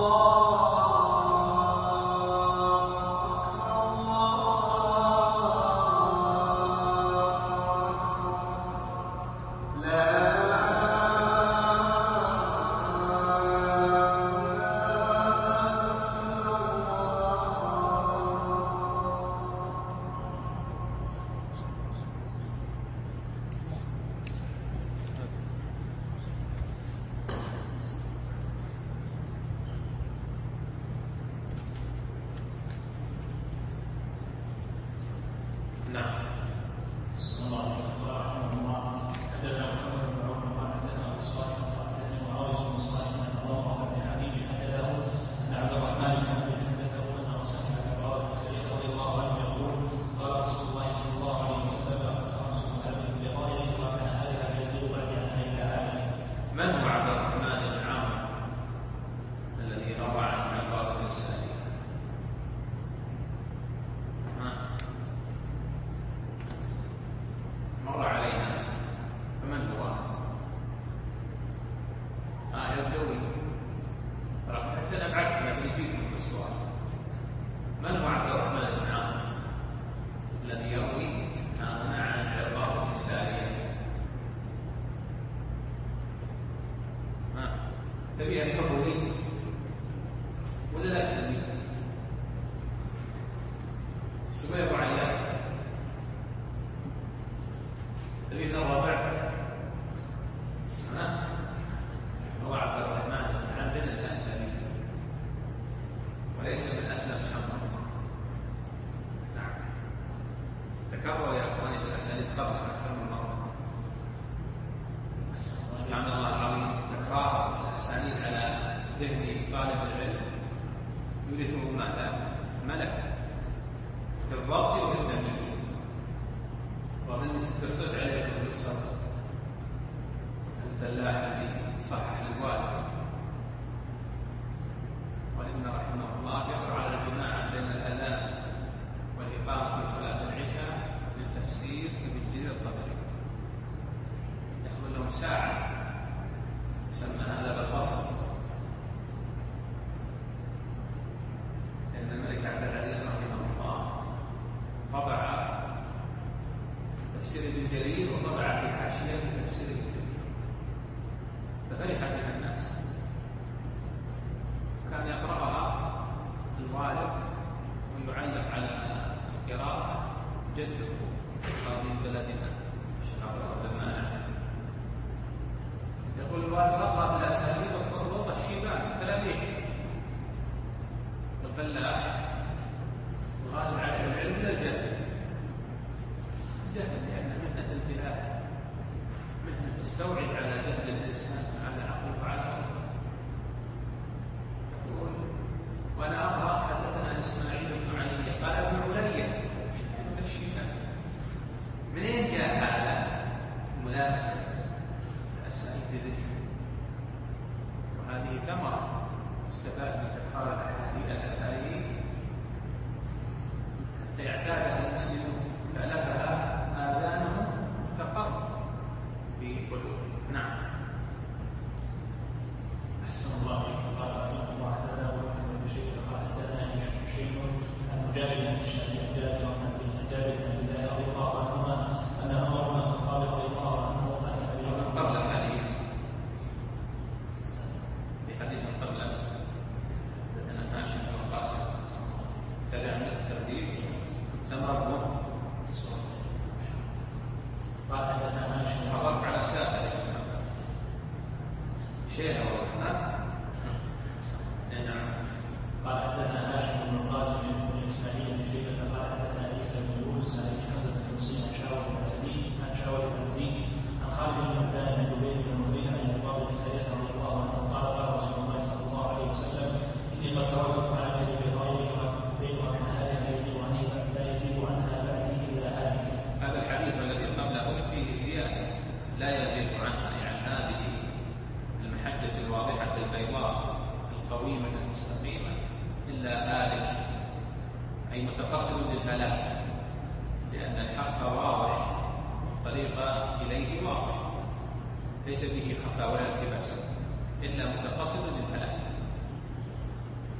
ليس به خفاء ولا التباس إلا متقصد للهلاك.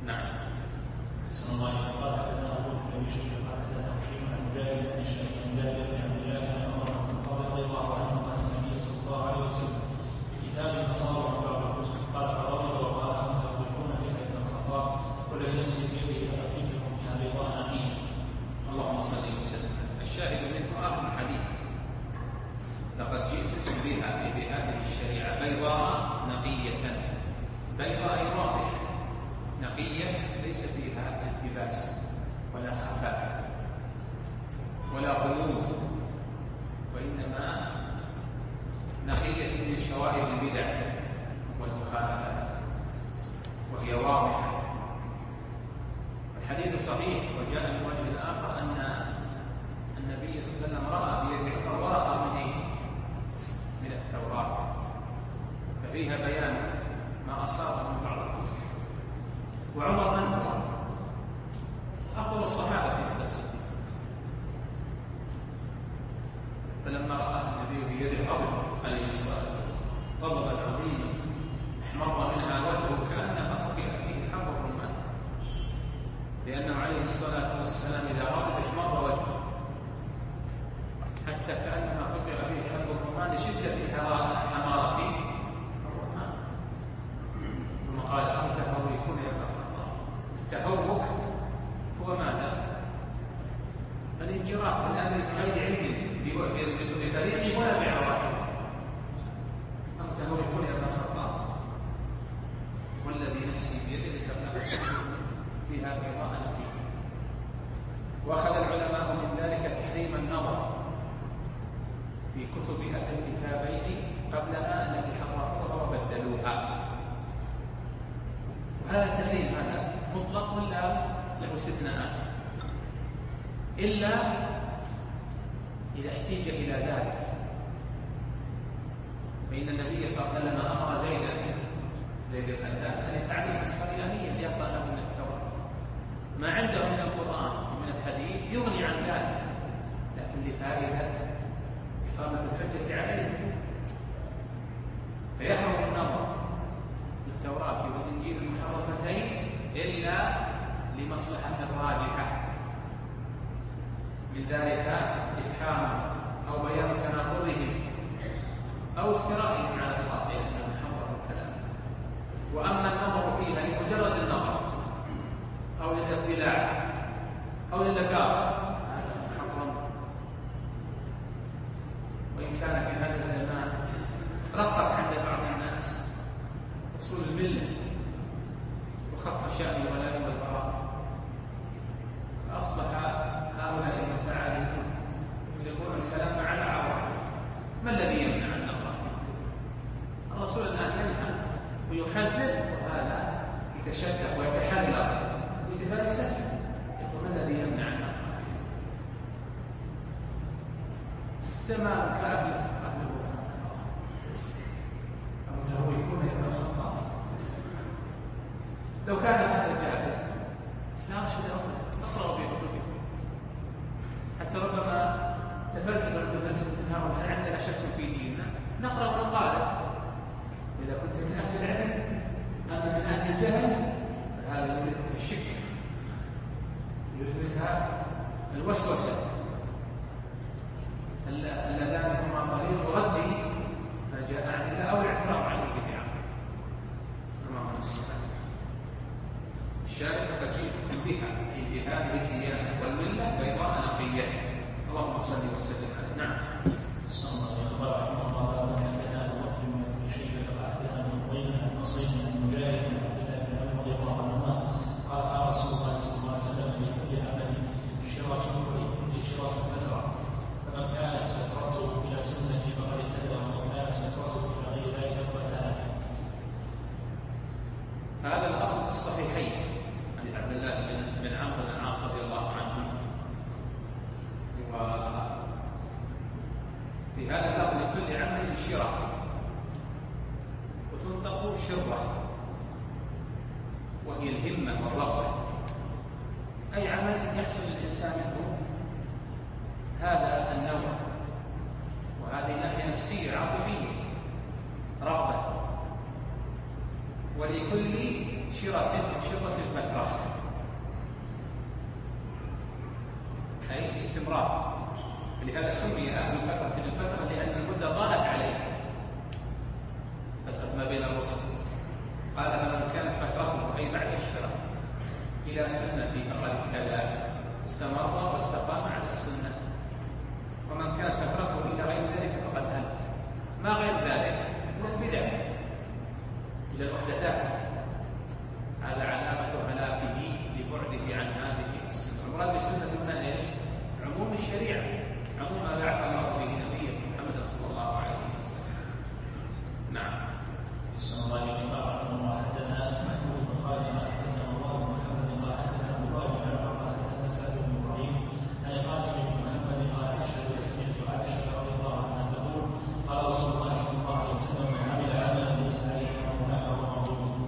نعم. صلى الله عليه وسلم قال حدثنا ابو بكر بن شيبه قال حدثنا هشيم عن مجاهد عن الشيخ عن جابر بن عبد الله بن عمر بن الخطاب رضي الله عنه اتى النبي صلى الله عليه وسلم بكتاب النصارى وبعض الكتب قال فغضب وقال اتهلكون بها ابن الخطاب والذي نفسي بيده لأعطيكم فيها بيضاء نقيه. اللهم صل وسلم. الشاهد منه اخر الحديث لقد جئتكم بها بهذه الشريعه بيضاء نقيه. بيضاء اي واضحه، نقيه ليس فيها التباس ولا خفاء ولا غموض، وانما نقيه من شوائب البدع والمخالفات، وهي واضحه. الحديث صحيح، وجاء من وجه اخر ان النبي صلى الله عليه وسلم راى بيد عمر ورقه من ايه؟ من التوراه، ففيها بيان ما اصاب من بعض الكتب. وعمر من هو؟ افضل الصحابه بعد الصديق، فلما راى النبي بيده غضب عليه الصلاه والسلام غضبا عظيما احمر منها وجهه كانما فقئ فيه حب الرمان، لانه عليه الصلاه والسلام اذا غضب احمر وجهه حتى كانما فقئ فيه حب الرمان لشده حماره الرمان. ثم قال أم تهوكون يا ابن الخطاب. التهوك هو ماذا؟ الانجراف في الامر بغير علم بطريقه ولا بعوائد. أم تهوكون يا ابن الخطاب والذي نفسي بيده لتبلغكم فيها بيضاء نقيه. واخذ العلماء من ذلك تحريم النظر في كتب اهل الكتابين قبلها التي حرفوها وبدلوها. وهذا التحريم هذا مطلق ولا له استثناءات؟ إلا إذا احتيج إلى ذلك، فإن النبي صلى الله عليه وسلم أمر زيدا زيد بن ثابت أن يتعلم الصبيانية ليقرأ له من التوراة ما عنده من القرآن ومن الحديث يغني عن ذلك، لكن لفائدة إقامة الحجة عليه. فيحرم النظر التوراة والإنجيل المحرفتين إلا لمصلحة راجحة، من ذلك إفحام أو بيان تناقضهم أو افترائهم على الله لأنهم حرموا الكلام. وأما النظر فيها لمجرد النظر أو للاطلاع أو للذكاء هذا محرم. وإن كان في هذا الزمان رقت عند بعض الناس أصول الملة وخف شأن الولاء والبراء، فأصبح هؤلاء المتعالمون يطلقون الكلام على عوائد. ما الذي يمنع النظر؟ الرسول الآن ينهى ويحذر، وهذا يتشدد ويتحلق بتفارسته. يقول ما الذي يمنع النظر؟ زمان كأهل أهل الولاء المتهوكون يا ابن الخطاب. لو كان هذا جائز لا أرشد اقرأوا في كتبكم، حتى ربما تفلسف التفلسف من هؤلاء عندنا شك في ديننا نقرأ ونقارن. إذا كنت من أهل العلم أما من أهل الجهل فهذا يورثك الشك، يورثك الوسوسة. اللذان هما طريق رد ما جاء عن الله أو الاعتراض عليه بعقل. اللهم المستعان. الشارع قد جئتكم بها أي بهذه الديانة والملة بيضاء نقية. اللهم صل وسلم عليه. نعم. صلى الله عليه وسلم رحمه الله وكان كتاب وقت من شيبة فأحدثنا من بين النصرين من مجاهد بن عبد الله بن عمر رضي الله عنهما قال قال رسول الله صلى الله عليه وسلم لكل عمل شرة ولكل شرة فترة، فمن كانت فترته إلى سنتي فقد اهتدى ومن كانت فترته إلى غير ذلك فقد هلك. هذا الأصل في الصحيحين عن عبد الله بن عمرو بن العاص رضي الله عنه. وفي هذا اللفظ لكل عمل شرة، وتنطق شرة وهي الهمة والرغبة، أي عمل يحصل للإنسان منه هذا النوع وهذه ناحية نفسية عاطفية رغبة. ولكل شرة أو شرة فترة، استمرار. لهذا سمي أهل الفترة من الفترة لأن المدة ضاقت عليه، فترة ما بين الرسل. قال فمن كانت فترته أي بعد الشرع إلى سنتي فقد اهتدى استمر واستقام على السنة، ومن كانت فترته إلى غير ذلك فقد هلك. ما غير ذلك من البدع إلى المحدثات، هذا علامة هلاكه لبعده عن هذه السنة. المراد بالسنة هنا ايش؟ عموم الشريعة، عموم ما بعث الله به نبيه محمد صلى الله عليه وسلم. نعم. صلى الله عليه وسلم حدثنا محمود بن خالد حدثنا الله بن محمد قال حدثنا ابو بكر بن عمر قال حدثنا سعد بن ابراهيم عن القاسم بن محمد قال اشهد سمعت عائشه رضي الله عنها تقول قال رسول الله صلى الله عليه وسلم من عمل عملا ليس عليه امرنا فهو مردود.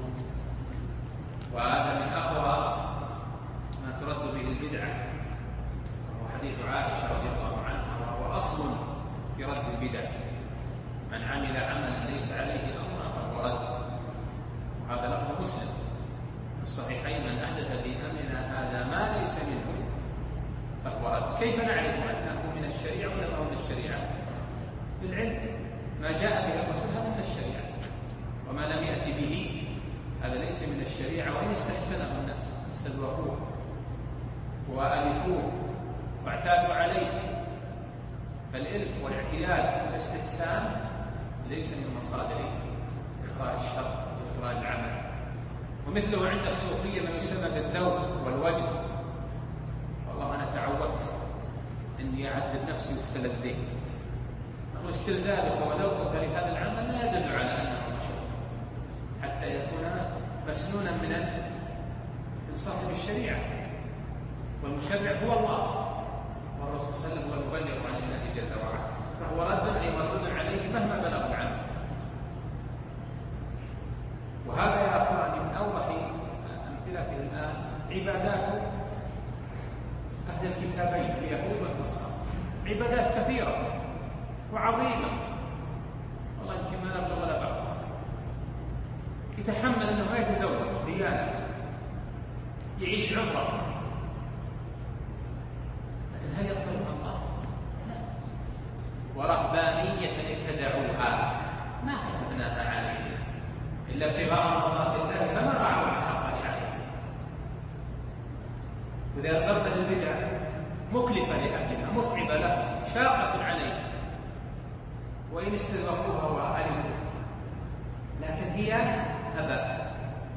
وهذا من اقوى ما ترد به البدعه، وهو حديث عائشه رضي الله عنها، وهو اصل في رد البدع. من عمل عملا ليس عليه امرنا فهو رد. وهذا لفظ مسلم في الصحيحين: من احدث في امرنا هذا ما ليس منه فهو رد. كيف نعرف انه من الشريعه ولا ما هو من الشريعه؟ بالعلم. ما جاء به الرسول هذا من الشريعه، وما لم يأتي به هذا ليس من الشريعة، وإن استحسنه الناس استدركوه وألفوه واعتادوا عليه. فالإلف والاعتياد والاستحسان ليس من مصادر إخراج الشر وإخراج العمل. ومثله عند الصوفية ما يسمى بالذوق والوجد. والله أنا تعودت أني أعذب نفسي واستلذيت. واستلذاذك وذوقك لهذا العمل لا يدل على أنه مشروع، حتى يكون مسنونا من من صاحب الشريعة. والمشرع هو الله، والرسول صلى الله عليه وسلم هو المبلغ عن الله جل وعلا، فهو رد أي مردود عليه مهما بلغ عنه. وهذا يا أخواني من أوضح أمثلته الآن عبادات أهل الكتابين اليهود والنصارى، عبادات كثيرة وعظيمة والله يمكن ما نبلغ ولا بعض. يتحمل أنه ما يتزوج ديانة، يعيش عمره، لكن هل يقبل الله؟ لا. ورهبانية ابتدعوها ما كتبناها عليهم إلا ابتغاء مرضات الله فما رعوا حق رعايته. وإذا ضرب البدع مكلفة لأهلها، متعبة لهم، شاقة عليهم، وإن استدركوها وعلموا، لكن هي هباء.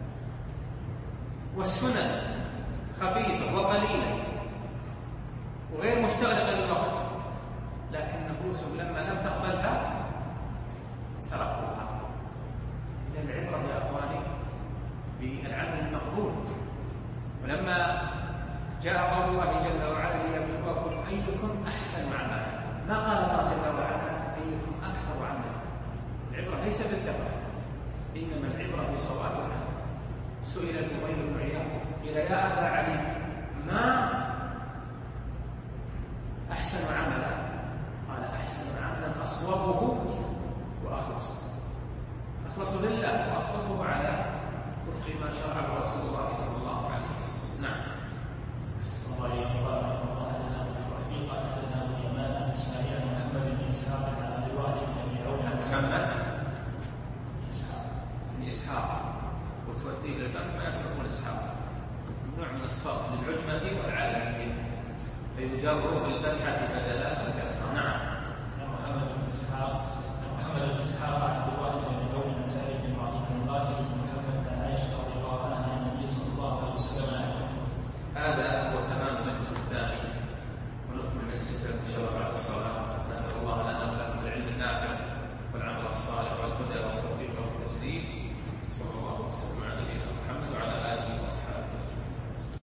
والسنن خفيفة وقليلة وغير مستغرقة للوقت، لكن نفوسهم لما لم تقبلها تركوها. إذا العبرة يا أخواني بالعمل المقبول. ولما جاء قول الله جل وعلا ليبلوكم أيكم أحسن عملا، ما قال الله جل وعلا أيكم أكثر عملا. العبرة ليس بالكثرة، إنما العبرة بصواب العمل. سئل الفضيل بن عياض قيل يا أبا علي ما أحسن عملا؟ قال أحسن عملا أصوبه وأخلصه، أخلص لله وأصوبه على وفق ما شرعه رسول الله صلى الله عليه وسلم. نعم. صلى الله عليه وسلم قال حدثنا ابو شريح قال حدثنا ابو اليمان عن اسماعيل بن محمد بن اسحاق عن ابي وائل بن ابي عون عن محمد اسحاق بن اسحاق، وتوديه للبنك ما يصرفون اسحاق، نوع من الصرف للعجمة والعالمية فيجر بالفتحة بدلا الكسرة. نعم. محمد بن اسحاق محمد بن اسحاق عن ابي وائل بن ابي عون عن سعيد بن ابراهيم عن القاسم بن